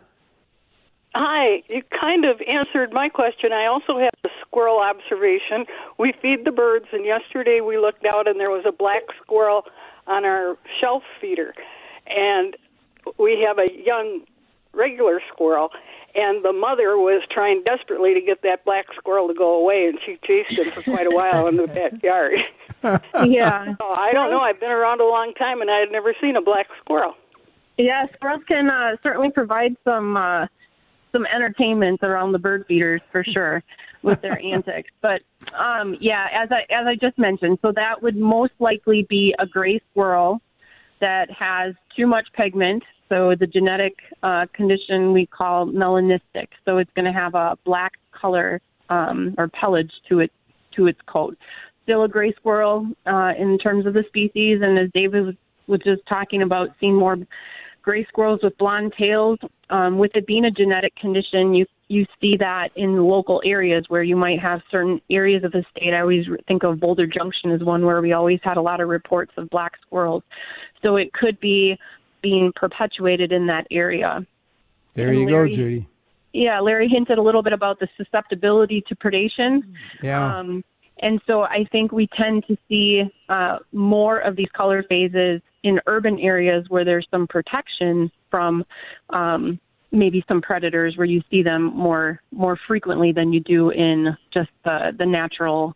Hi. You kind of answered my question. I also have a squirrel observation. We feed the birds, and yesterday we looked out, and there was a black squirrel on our shelf feeder. And we have a young regular squirrel, and the mother was trying desperately to get that black squirrel to go away, and she chased him for quite a while in the backyard.
Yeah.
So I don't know. I've been around a long time, and I had never seen a black squirrel.
Yeah, squirrels can certainly provide some entertainment around the bird feeders for sure with their antics. But as I just mentioned, so that would most likely be a gray squirrel that has too much pigment. So the genetic condition we call melanistic. So it's going to have a black color or pelage to its coat. Still a gray squirrel in terms of the species, and as David was just talking about, seeing more gray squirrels with blonde tails. With it being a genetic condition, you see that in local areas where you might have certain areas of the state. I always think of Boulder Junction as one where we always had a lot of reports of black squirrels. So it could be being perpetuated in that area.
There you go, Judy.
Yeah, Larry hinted a little bit about the susceptibility to predation.
Yeah.
And so I think we tend to see more of these color phases in urban areas where there's some protection from maybe some predators, where you see them more frequently than you do in just the natural,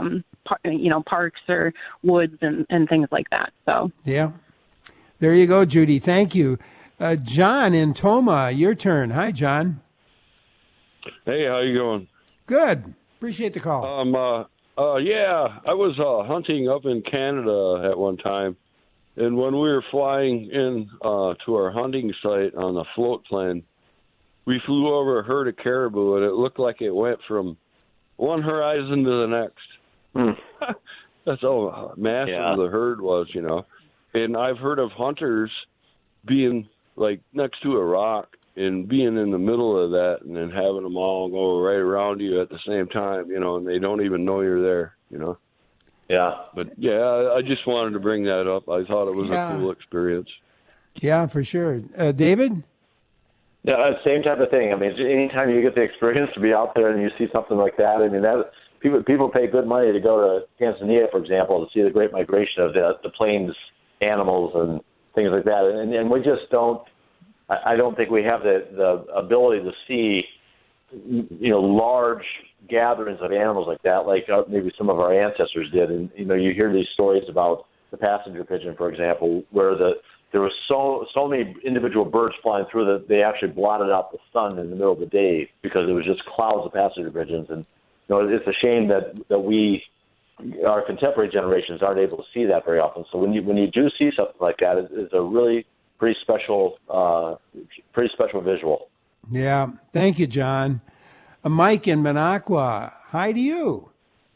parks or woods and things like that. So
yeah, there you go, Judy. Thank you. John in Toma, your turn. Hi, John.
Hey, how you going?
Good. Appreciate the call.
I was hunting up in Canada at one time, and when we were flying in to our hunting site on the float plane, we flew over a herd of caribou, and it looked like it went from one horizon to the next. That's how massive the herd was, And I've heard of hunters being like next to a rock and being in the middle of that, and then having them all go right around you at the same time, and they don't even know you're there,
Yeah.
But, I just wanted to bring that up. I thought it was a cool experience.
Yeah, for sure. David?
Yeah, same type of thing. I mean, anytime you get the experience to be out there and you see something like that, I mean, that people pay good money to go to Tanzania, for example, to see the Great Migration of the plains animals and things like that. And we just don't. I don't think we have the ability to see, large gatherings of animals like that, like maybe some of our ancestors did. And you hear these stories about the passenger pigeon, for example, where there was so many individual birds flying through that they actually blotted out the sun in the middle of the day because it was just clouds of passenger pigeons. And it's a shame that we, our contemporary generations, aren't able to see that very often. So when you do see something like that, it's a really pretty special visual.
Yeah. Thank you, John. Mike in Minocqua. Hi to you.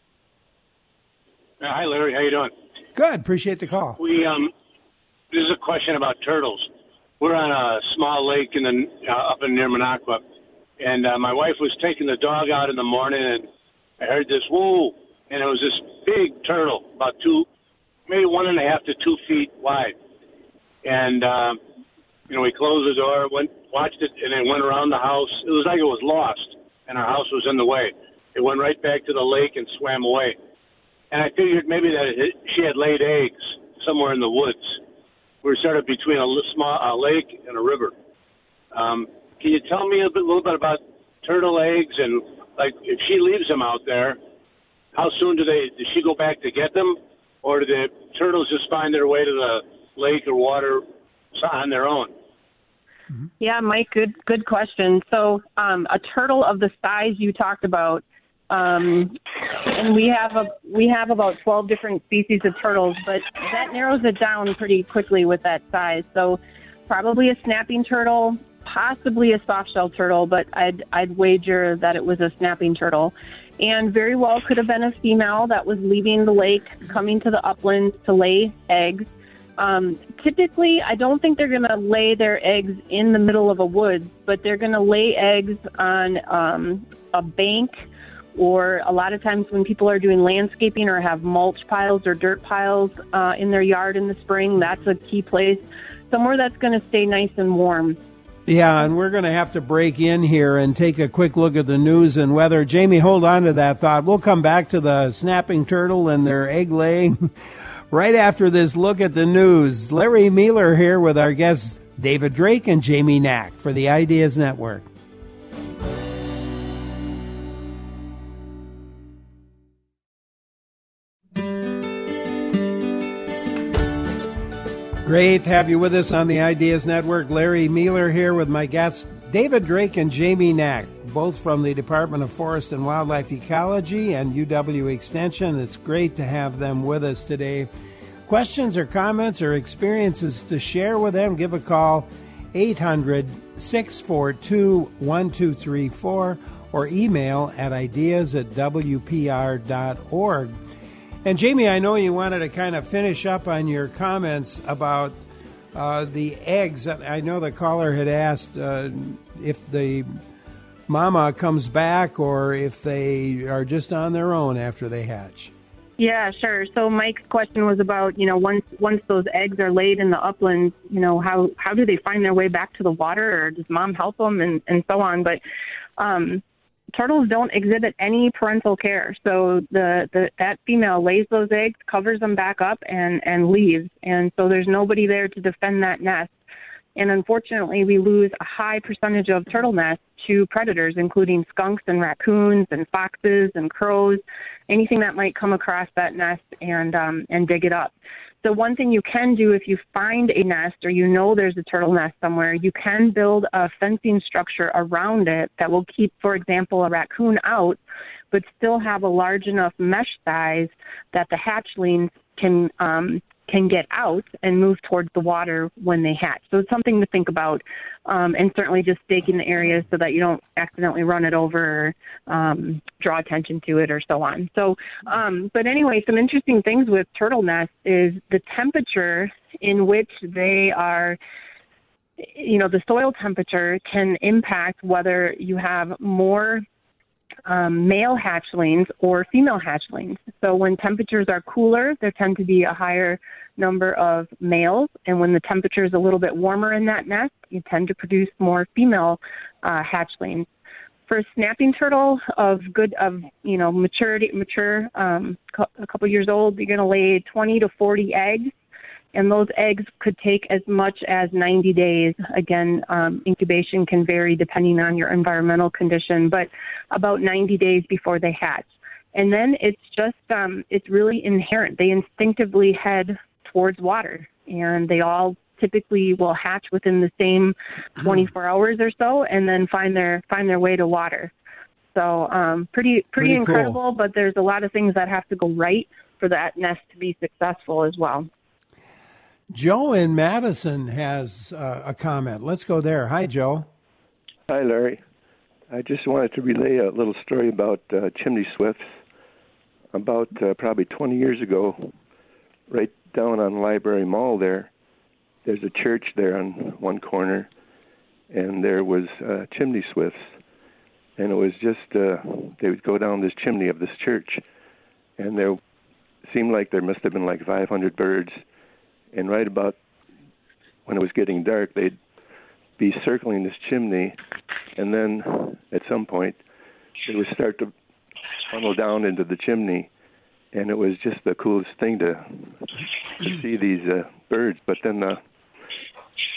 Hi, Larry. How you doing?
Good. Appreciate the call.
This is a question about turtles. We're on a small lake up in near Minocqua, and my wife was taking the dog out in the morning, and I heard this whoa, and it was this big turtle, about maybe 1.5 to 2 feet wide. And, we closed the door, watched it, and then went around the house. It was like it was lost, and our house was in the way. It went right back to the lake and swam away. And I figured maybe that she had laid eggs somewhere in the woods. We're sort of between a small lake and a river. Can you tell me a little bit about turtle eggs and, like, if she leaves them out there, how soon does she go back to get them, or do the turtles just find their way to the lake or water on their own?
Yeah, Mike, good question. So a turtle of the size you talked about, and we have about 12 different species of turtles, but that narrows it down pretty quickly with that size. So probably a snapping turtle, possibly a soft-shell turtle, but I'd wager that it was a snapping turtle. And very well could have been a female that was leaving the lake, coming to the uplands to lay eggs. Typically, I don't think they're going to lay their eggs in the middle of a woods, but they're going to lay eggs on a bank, or a lot of times when people are doing landscaping or have mulch piles or dirt piles in their yard in the spring, that's a key place, somewhere that's going to stay nice and warm.
Yeah, and we're going to have to break in here and take a quick look at the news and weather. Jamie, hold on to that thought. We'll come back to the snapping turtle and their egg laying right after this look at the news. Larry Mealer here with our guests David Drake and Jamie Knack for the Ideas Network. Great to have you with us on the Ideas Network. Larry Mealer here with my guests David Drake and Jamie Knack, both from the Department of Forest and Wildlife Ecology and UW Extension. It's great to have them with us today. Questions or comments or experiences to share with them, give a call 800-642-1234 or email at ideas@wpr.org. And Jamie, I know you wanted to kind of finish up on your comments about the eggs. I know the caller had asked if the mama comes back or if they are just on their own after they hatch.
Yeah, sure. So Mike's question was about, once those eggs are laid in the uplands, how do they find their way back to the water, or does mom help them, and so on. But turtles don't exhibit any parental care. So that female lays those eggs, covers them back up, and leaves. And so there's nobody there to defend that nest. And unfortunately, we lose a high percentage of turtle nests to predators, including skunks and raccoons and foxes and crows, anything that might come across that nest and dig it up. So one thing you can do if you find a nest or there's a turtle nest somewhere, you can build a fencing structure around it that will keep, for example, a raccoon out, but still have a large enough mesh size that the hatchlings can get out and move towards the water when they hatch. So it's something to think about, and certainly just staking the area so that you don't accidentally run it over or draw attention to it or so on. So, but anyway, some interesting things with turtle nests is the temperature in which they are, the soil temperature can impact whether you have more male hatchlings or female hatchlings. So when temperatures are cooler, there tend to be a higher number of males, and when the temperature is a little bit warmer in that nest, you tend to produce more female hatchlings. For a snapping turtle mature, a couple years old, you're going to lay 20 to 40 eggs. And those eggs could take as much as 90 days. Again, incubation can vary depending on your environmental condition, but about 90 days before they hatch. And then it's just, it's really inherent. They instinctively head towards water, and they all typically will hatch within the same 24 hours or so, and then find their way to water. So pretty incredible, cool. But there's a lot of things that have to go right for that nest to be successful as well.
Joe in Madison has a comment. Let's go there. Hi, Joe.
Hi, Larry. I just wanted to relay a little story about chimney swifts. About probably 20 years ago, right down on Library Mall there's a church there on one corner, and there was chimney swifts. And it was just, they would go down this chimney of this church, and there seemed like there must have been like 500 birds. And right about when it was getting dark, they'd be circling this chimney, and then at some point, they would start to funnel down into the chimney, and it was just the coolest thing to see these birds. But then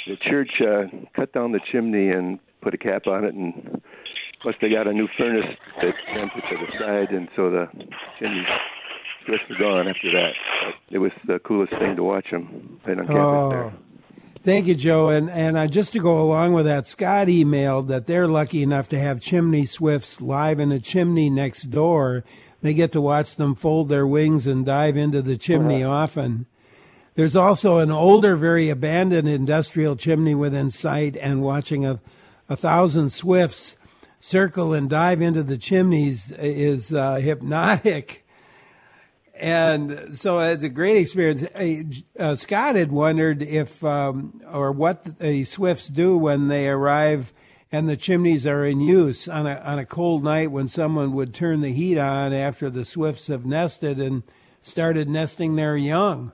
the church cut down the chimney and put a cap on it, and plus they got a new furnace that went to the side, and so the chimney swifts were gone after that. But it was the coolest thing to watch them right on campus there.
Thank you, Joe. And just to go along with that, Scott emailed that they're lucky enough to have chimney swifts live in a chimney next door. They get to watch them fold their wings and dive into the chimney often. There's also an older, very abandoned industrial chimney within sight, and watching a 1,000 swifts circle and dive into the chimneys is hypnotic. And so it's a great experience. Scott had wondered if, or what the swifts do when they arrive and the chimneys are in use on a cold night when someone would turn the heat on after the swifts have nested and started nesting their young.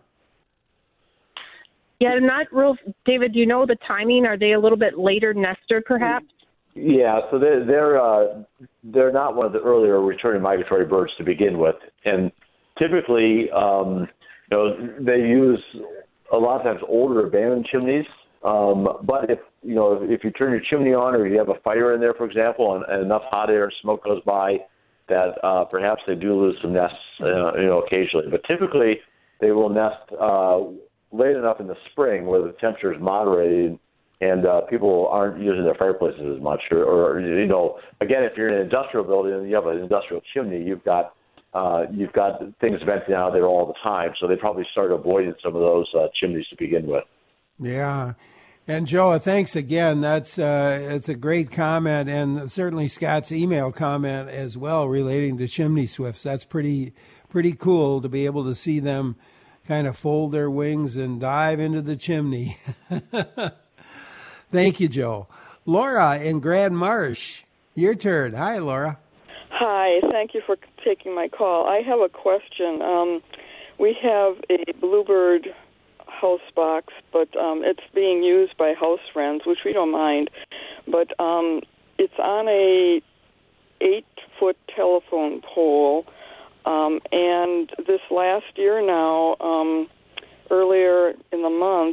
Yeah, not real. David, do you know the timing? Are they a little bit later nester, perhaps?
Yeah, so they're not one of the earlier returning migratory birds to begin with, and typically, they use a lot of times older abandoned chimneys. But if you turn your chimney on, or you have a fire in there, for example, and enough hot air and smoke goes by, that perhaps they do lose some nests, occasionally. But typically, they will nest late enough in the spring where the temperature is moderated, and people aren't using their fireplaces as much. Or again, if you're in an industrial building and you have an industrial chimney, you've got things venting out there all the time, so they probably start avoiding some of those chimneys to begin with.
Yeah, and Joe, thanks again. It's a great comment, and certainly Scott's email comment as well relating to chimney swifts. That's pretty cool to be able to see them kind of fold their wings and dive into the chimney. Thank you, Joe. Laura in Grand Marsh, your turn. Hi, Laura.
Hi, thank you for taking my call. I have a question. We have a bluebird house box, but it's being used by house friends, which we don't mind. But it's on a 8-foot telephone pole, and this last year now, earlier in the month,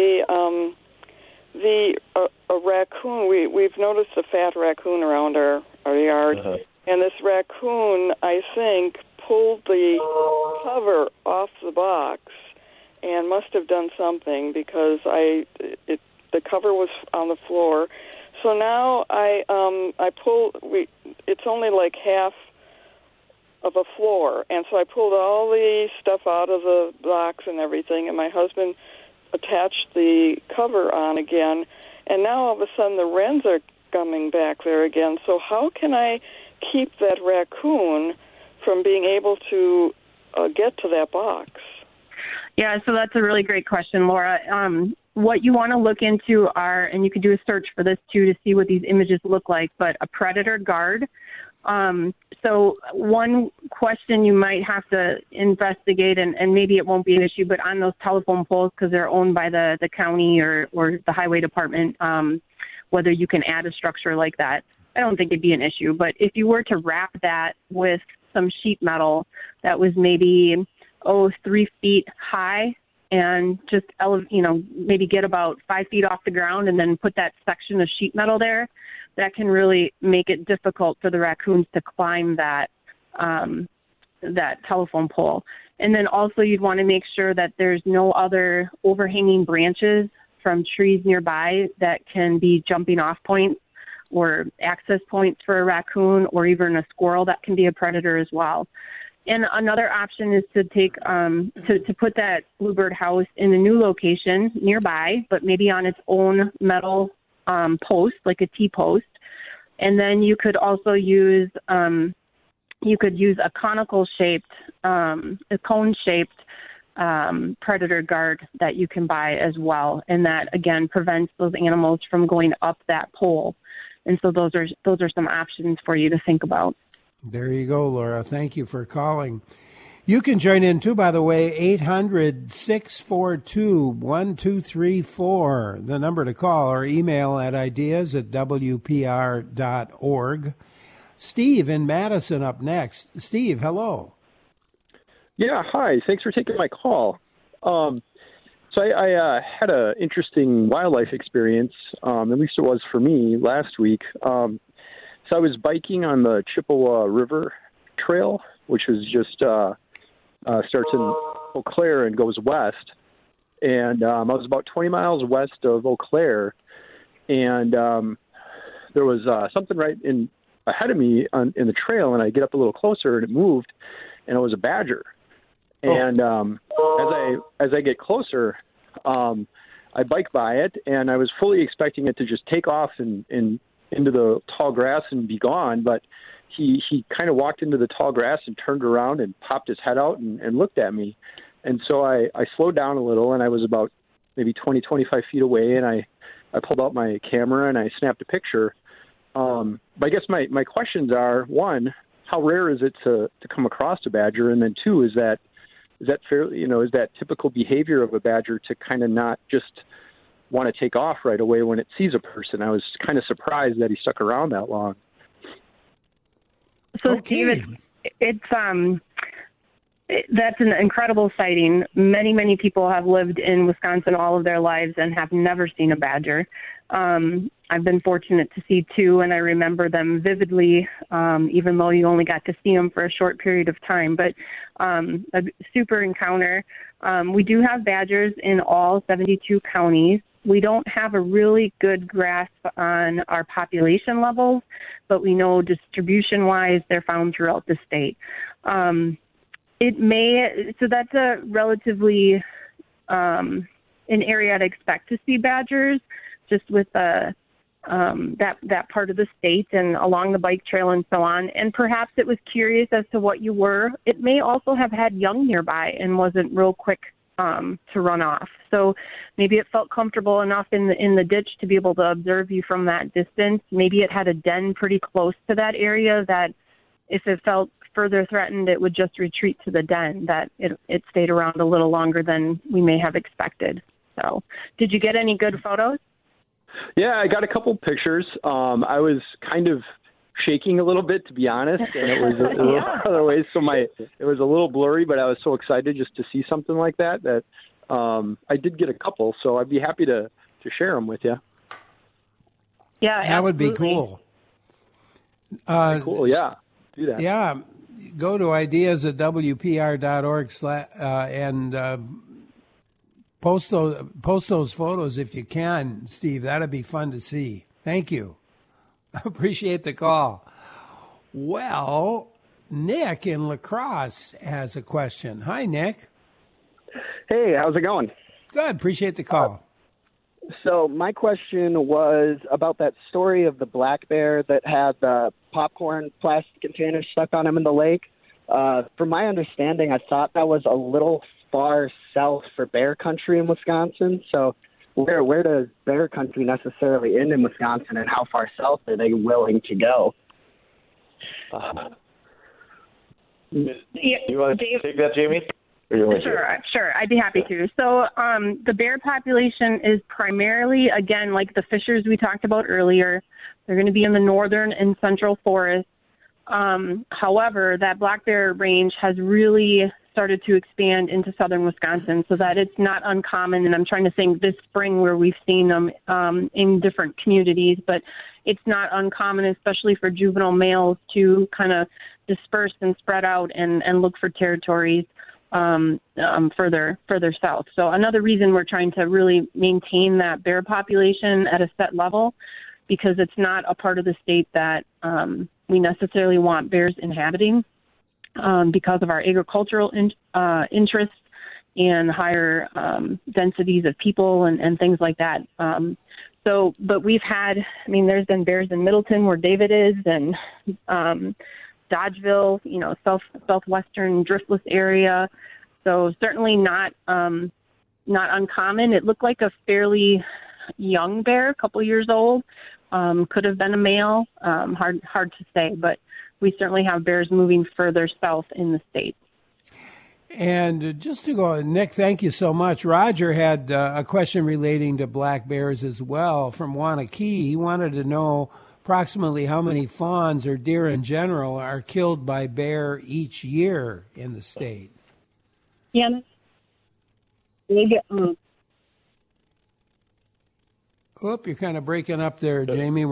a raccoon. We've noticed a fat raccoon around our yard. Uh-huh. And this raccoon, I think, pulled the cover off the box and must have done something, because the cover was on the floor. So now I pulled. It's only like half of a floor, and so I pulled all the stuff out of the box and everything, and my husband attached the cover on again, and now all of a sudden the wrens are coming back there again. So how can I keep that raccoon from being able to get to that box?
Yeah, so that's a really great question, Laura. What you want to look into are, and you can do a search for this too to see what these images look like, but a predator guard. So one question you might have to investigate, and maybe it won't be an issue, but on those telephone poles, because they're owned by the county or the highway department, whether you can add a structure like that. I don't think it'd be an issue, but if you were to wrap that with some sheet metal that was maybe 3 feet high, and just maybe get about 5 feet off the ground, and then put that section of sheet metal there, that can really make it difficult for the raccoons to climb that telephone pole. And then also you'd want to make sure that there's no other overhanging branches from trees nearby that can be jumping off points or access points for a raccoon, or even a squirrel that can be a predator as well. And another option is to take to put that bluebird house in a new location nearby, but maybe on its own metal post, like a T-post. And then you could also use a conical-shaped, a cone-shaped predator guard that you can buy as well, and that again prevents those animals from going up that pole. And so those are some options for you to think about.
There you go, Laura. Thank you for calling. You can join in too, by the way, 800-642-1234, the number to call, or email at ideas@wpr.org. Steve in Madison up next. Steve, hello.
Yeah, hi. Thanks for taking my call. So I had an interesting wildlife experience, at least it was for me last week. So I was biking on the Chippewa River Trail, which is just starts in Eau Claire and goes west. And I was about 20 miles west of Eau Claire, and there was something right in ahead of me in the trail, and I get up a little closer, and it moved, and it was a badger. And as I get closer, I bike by it, and I was fully expecting it to just take off and into the tall grass and be gone. But he kind of walked into the tall grass and turned around and popped his head out and looked at me. And so I slowed down a little, and I was about maybe 20, 25 feet away, and I pulled out my camera and I snapped a picture. But I guess my questions are, one, how rare is it to come across a badger? And then two, is that fairly, is that typical behavior of a badger to kind of not just want to take off right away when it sees a person? I was kind of surprised that he stuck around that long.
So, David, that's an incredible sighting. Many people have lived in Wisconsin all of their lives and have never seen a badger. I've been fortunate to see two, and I remember them vividly, even though you only got to see them for a short period of time. But a super encounter. We do have badgers in all 72 counties. We don't have a really good grasp on our population levels, but we know distribution-wise they're found throughout the state. So that's a relatively an area I'd expect to see badgers, just with that part of the state and along the bike trail and so on. And perhaps it was curious as to what you were. It may also have had young nearby and wasn't real quick to run off. So maybe it felt comfortable enough in the ditch to be able to observe you from that distance. Maybe it had a den pretty close to that area that if it felt further threatened, it would just retreat to the den, that it stayed around a little longer than we may have expected. So did you get any good photos?
Yeah, I got a couple pictures. I was kind of shaking a little bit, to be honest, and it was a little other ways. So it was a little blurry, but I was so excited just to see something like that I did get a couple. So I'd be happy to share them with you.
Yeah,
that would be cool.
Cool, yeah. Do that.
Yeah, go to ideas@wpr.org and post those photos if you can, Steve. That'd be fun to see. Thank you. Appreciate the call. Well, Nick in La Crosse has a question. Hi, Nick.
Hey, how's it going?
Good. Appreciate the call.
So my question was about that story of the black bear that had the popcorn plastic container stuck on him in the lake. From my understanding, I thought that was a little far south for bear country in Wisconsin. So where does bear country necessarily end in Wisconsin, and how far south are they willing to go?
You want to take that, Jamie?
Sure. I'd be happy to. So the bear population is primarily, again, like the fishers we talked about earlier. They're going to be in the northern and central forests. However, that black bear range has really started to expand into southern Wisconsin, so that it's not uncommon. And I'm trying to think this spring where we've seen them in different communities, but it's not uncommon, especially for juvenile males, to kind of disperse and spread out and look for territories further south. So another reason we're trying to really maintain that bear population at a set level, because it's not a part of the state that we necessarily want bears inhabiting because of our agricultural interests and higher densities of people and things like that. But we've had, there's been bears in Middleton where David is, and Dodgeville, southwestern Driftless area. So certainly not uncommon. It looked like a fairly young bear, a couple years old. Could have been a male. Hard to say, but we certainly have bears moving further south in the state.
And just to go, Nick, thank you so much. Roger had a question relating to black bears as well from Wanakee. He wanted to know approximately how many fawns or deer in general are killed by bear each year in the state.
Yeah.
Oop, you're kind of breaking up there, Jamie.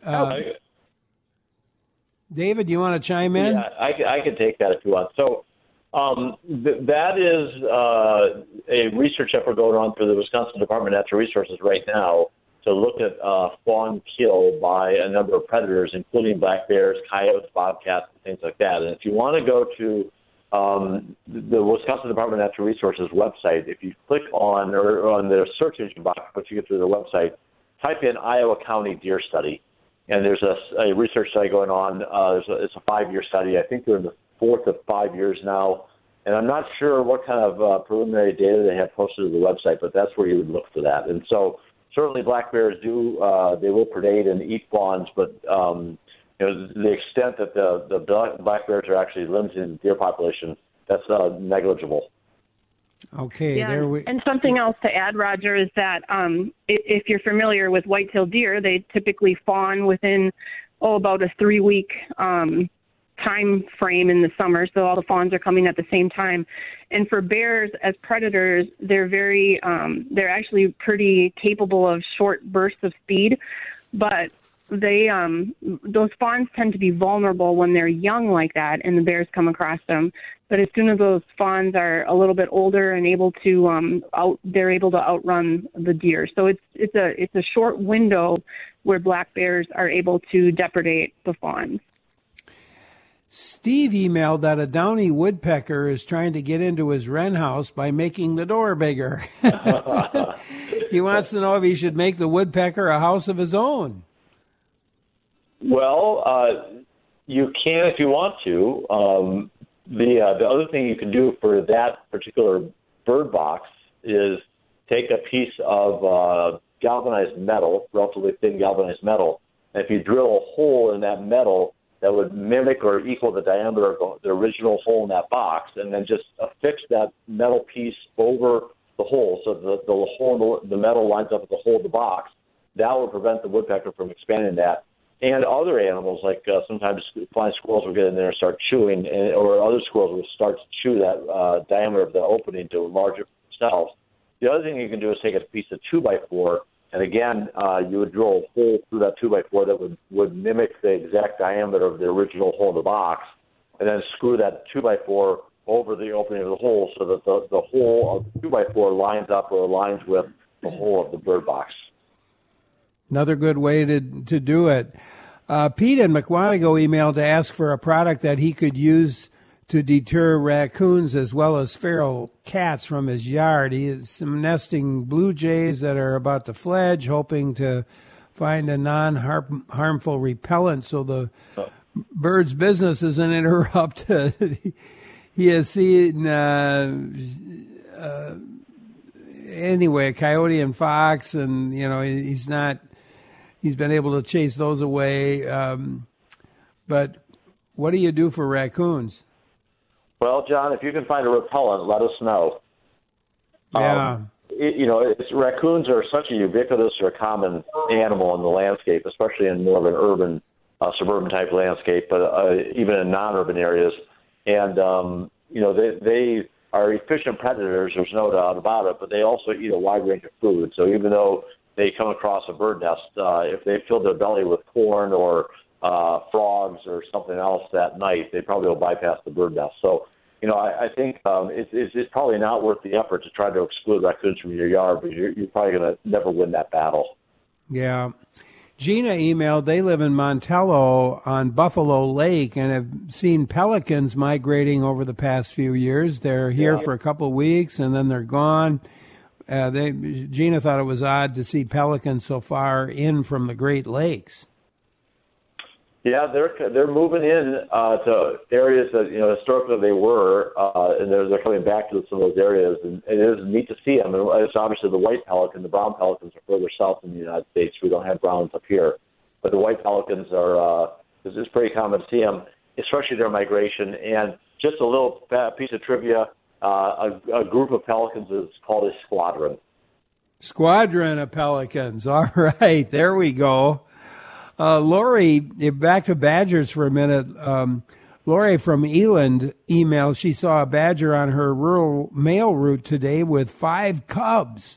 David, do you want to chime in?
Yeah, I can take that if you want. So that is a research effort going on through the Wisconsin Department of Natural Resources right now to look at fawn kill by a number of predators, including black bears, coyotes, bobcats, and things like that. And if you want to go to the Wisconsin Department of Natural Resources website, if you click on the search engine box, once you get through the website, type in Iowa County Deer Study, and there's a research study going on. It's a 5-year study. I think they're in the 4th of 5 years now, and I'm not sure what kind of preliminary data they have posted to the website, but that's where you would look for that. And so certainly black bears they will predate and eat fawns, but the extent that the black bears are actually limiting the deer population, that's negligible.
Okay,
yeah, and something else to add, Roger, is that if you're familiar with white-tailed deer, they typically fawn within about a 3-week time frame in the summer, so all the fawns are coming at the same time. And for bears as predators, they're actually pretty capable of short bursts of speed, but those fawns tend to be vulnerable when they're young like that, and the bears come across them. But as soon as those fawns are a little bit older and able to they're able to outrun the deer. So it's a short window where black bears are able to depredate the fawns.
Steve emailed that a downy woodpecker is trying to get into his wren house by making the door bigger. He wants to know if he should make the woodpecker a house of his own.
Well, you can if you want to. The other thing you can do for that particular bird box is take a piece of galvanized metal, relatively thin galvanized metal, and if you drill a hole in that metal that would mimic or equal the diameter of the original hole in that box, and then just affix that metal piece over the hole so the hole in the metal lines up with the hole of the box, that will prevent the woodpecker from expanding that. And other animals, like sometimes flying squirrels will get in there and start chewing, or other squirrels will start to chew that diameter of the opening to enlarge it themselves. The other thing you can do is take a piece of 2x4, and again, you would drill a hole through that 2x4 that would mimic the exact diameter of the original hole in the box, and then screw that 2x4 over the opening of the hole so that the hole of the 2x4 lines up or aligns with the hole of the bird box.
Another good way to do it. Pete in McWanago emailed to ask for a product that he could use to deter raccoons as well as feral cats from his yard. He has some nesting blue jays that are about to fledge, hoping to find a non-harmful repellent so the bird's business isn't interrupted. He has seen, anyway, a coyote and fox, and, he's been able to chase those away. But what do you do for raccoons?
Well, John, if you can find a repellent, let us know.
Yeah.
Raccoons are such a ubiquitous or common animal in the landscape, especially in more of an urban, suburban type landscape, but even in non-urban areas. And, they are efficient predators, there's no doubt about it, but they also eat a wide range of food. So even though they come across a bird nest, if they fill their belly with corn or frogs or something else that night, they probably will bypass the bird nest. So, I think it's probably not worth the effort to try to exclude raccoons from your yard, but you're probably going to never win that battle.
Yeah. Gina emailed, they live in Montello on Buffalo Lake and have seen pelicans migrating over the past few years. They're here for a couple of weeks and then they're gone. Gina thought it was odd to see pelicans so far in from the Great Lakes.
Yeah, they're moving in to areas that historically they were, and they're coming back to some of those areas, and it is neat to see them. And it's obviously the white pelican, the brown pelicans are further south in the United States. We don't have browns up here, but the white pelicans are. It's pretty common to see them, especially their migration. And just a little piece of trivia: a group of pelicans is called a squadron.
Squadron of pelicans. All right, there we go. Lori, back to badgers for a minute. Lori from Eland emailed she saw a badger on her rural mail route today with 5 cubs.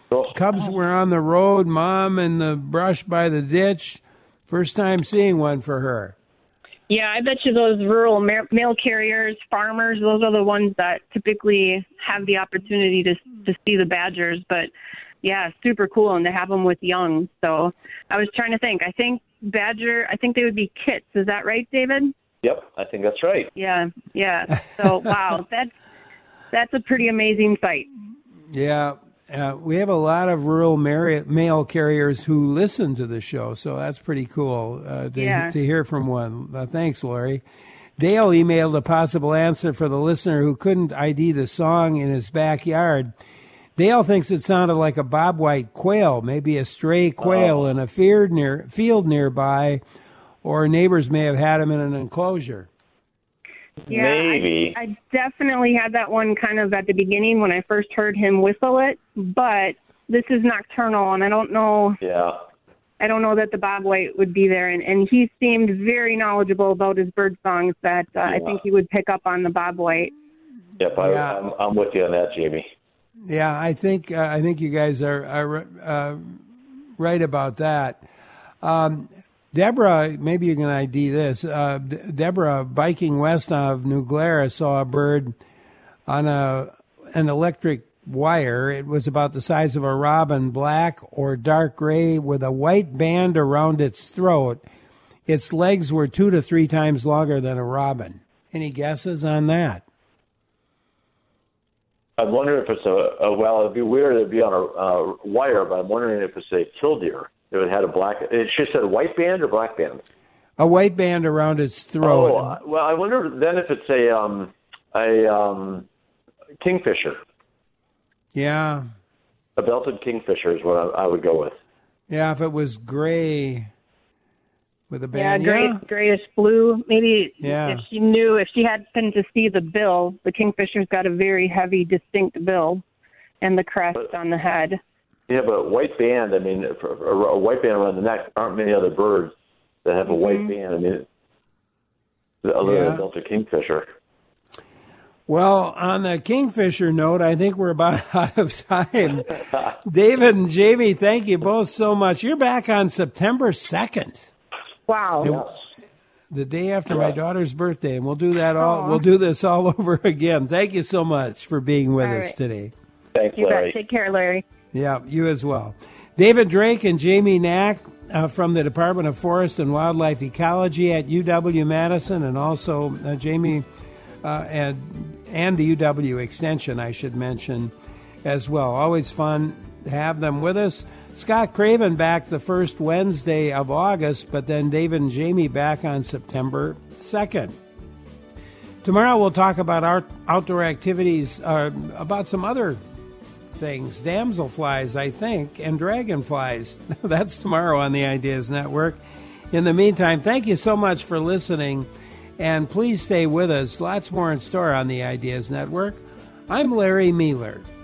Cubs were on the road, Mom in the brush by the ditch. First time seeing one for her.
Yeah, I bet you those rural mail carriers, farmers, those are the ones that typically have the opportunity to see the badgers. But, yeah, super cool, and to have them with young. So I was trying to think. I think badger, they would be kits. Is that right, David?
Yep, I think that's right.
Yeah. So, wow, that's a pretty amazing sight.
Yeah. We have a lot of rural mail carriers who listen to the show, so that's pretty cool to hear from one. Thanks, Lori. Dale emailed a possible answer for the listener who couldn't ID the song in his backyard. Dale thinks it sounded like a bobwhite quail, maybe a stray quail in a field nearby, or neighbors may have had him in an enclosure.
Yeah,
maybe.
I definitely had that one kind of at the beginning when I first heard him whistle it, but this is nocturnal, and I don't know.
Yeah.
I don't know that the bobwhite would be there, and he seemed very knowledgeable about his bird songs that I think he would pick up on the bobwhite.
Yep, I'm with you on that, Jamie.
Yeah, I think you guys are right about that. Deborah, maybe you can ID this. Deborah, biking west of New Glarus, saw a bird on an electric wire. It was about the size of a robin, black or dark gray, with a white band around its throat. Its legs were 2 to 3 times longer than a robin. Any guesses on that?
I wonder if it's well, it'd be weird it'd be on a wire, but I'm wondering if it's a killdeer. It had a black. It just said white band or black band.
A white band around its throat.
Oh, well, I wonder then if it's a kingfisher.
Yeah.
A belted kingfisher is what I would go with.
Yeah, if it was gray with a band.
Yeah, grayish blue. Maybe
if
she happened to see the bill, the kingfisher's got a very heavy, distinct bill and the crest on the head.
Yeah, but white band, I mean, for a white band around the neck, aren't many other birds that have a white band. I mean, other than belted kingfisher.
Well, on the kingfisher note, I think we're about out of time. David and Jamie, thank you both so much. You're back on September 2nd.
Wow.
The day after my daughter's birthday, and we'll do that we'll do this all over again. Thank you so much for being with us today.
Thanks,
Larry. Take care, Larry.
Yeah, you as well. David Drake and Jamie Knack from the Department of Forest and Wildlife Ecology at UW-Madison, and also Jamie and the UW Extension, I should mention, as well. Always fun to have them with us. Scott Craven back the first Wednesday of August, but then David and Jamie back on September 2nd. Tomorrow we'll talk about outdoor activities, about some other things, damselflies, I think, and dragonflies. That's tomorrow on the Ideas Network. In the meantime, thank you so much for listening, and please stay with us. Lots more in store on the Ideas Network. I'm Larry Mealer.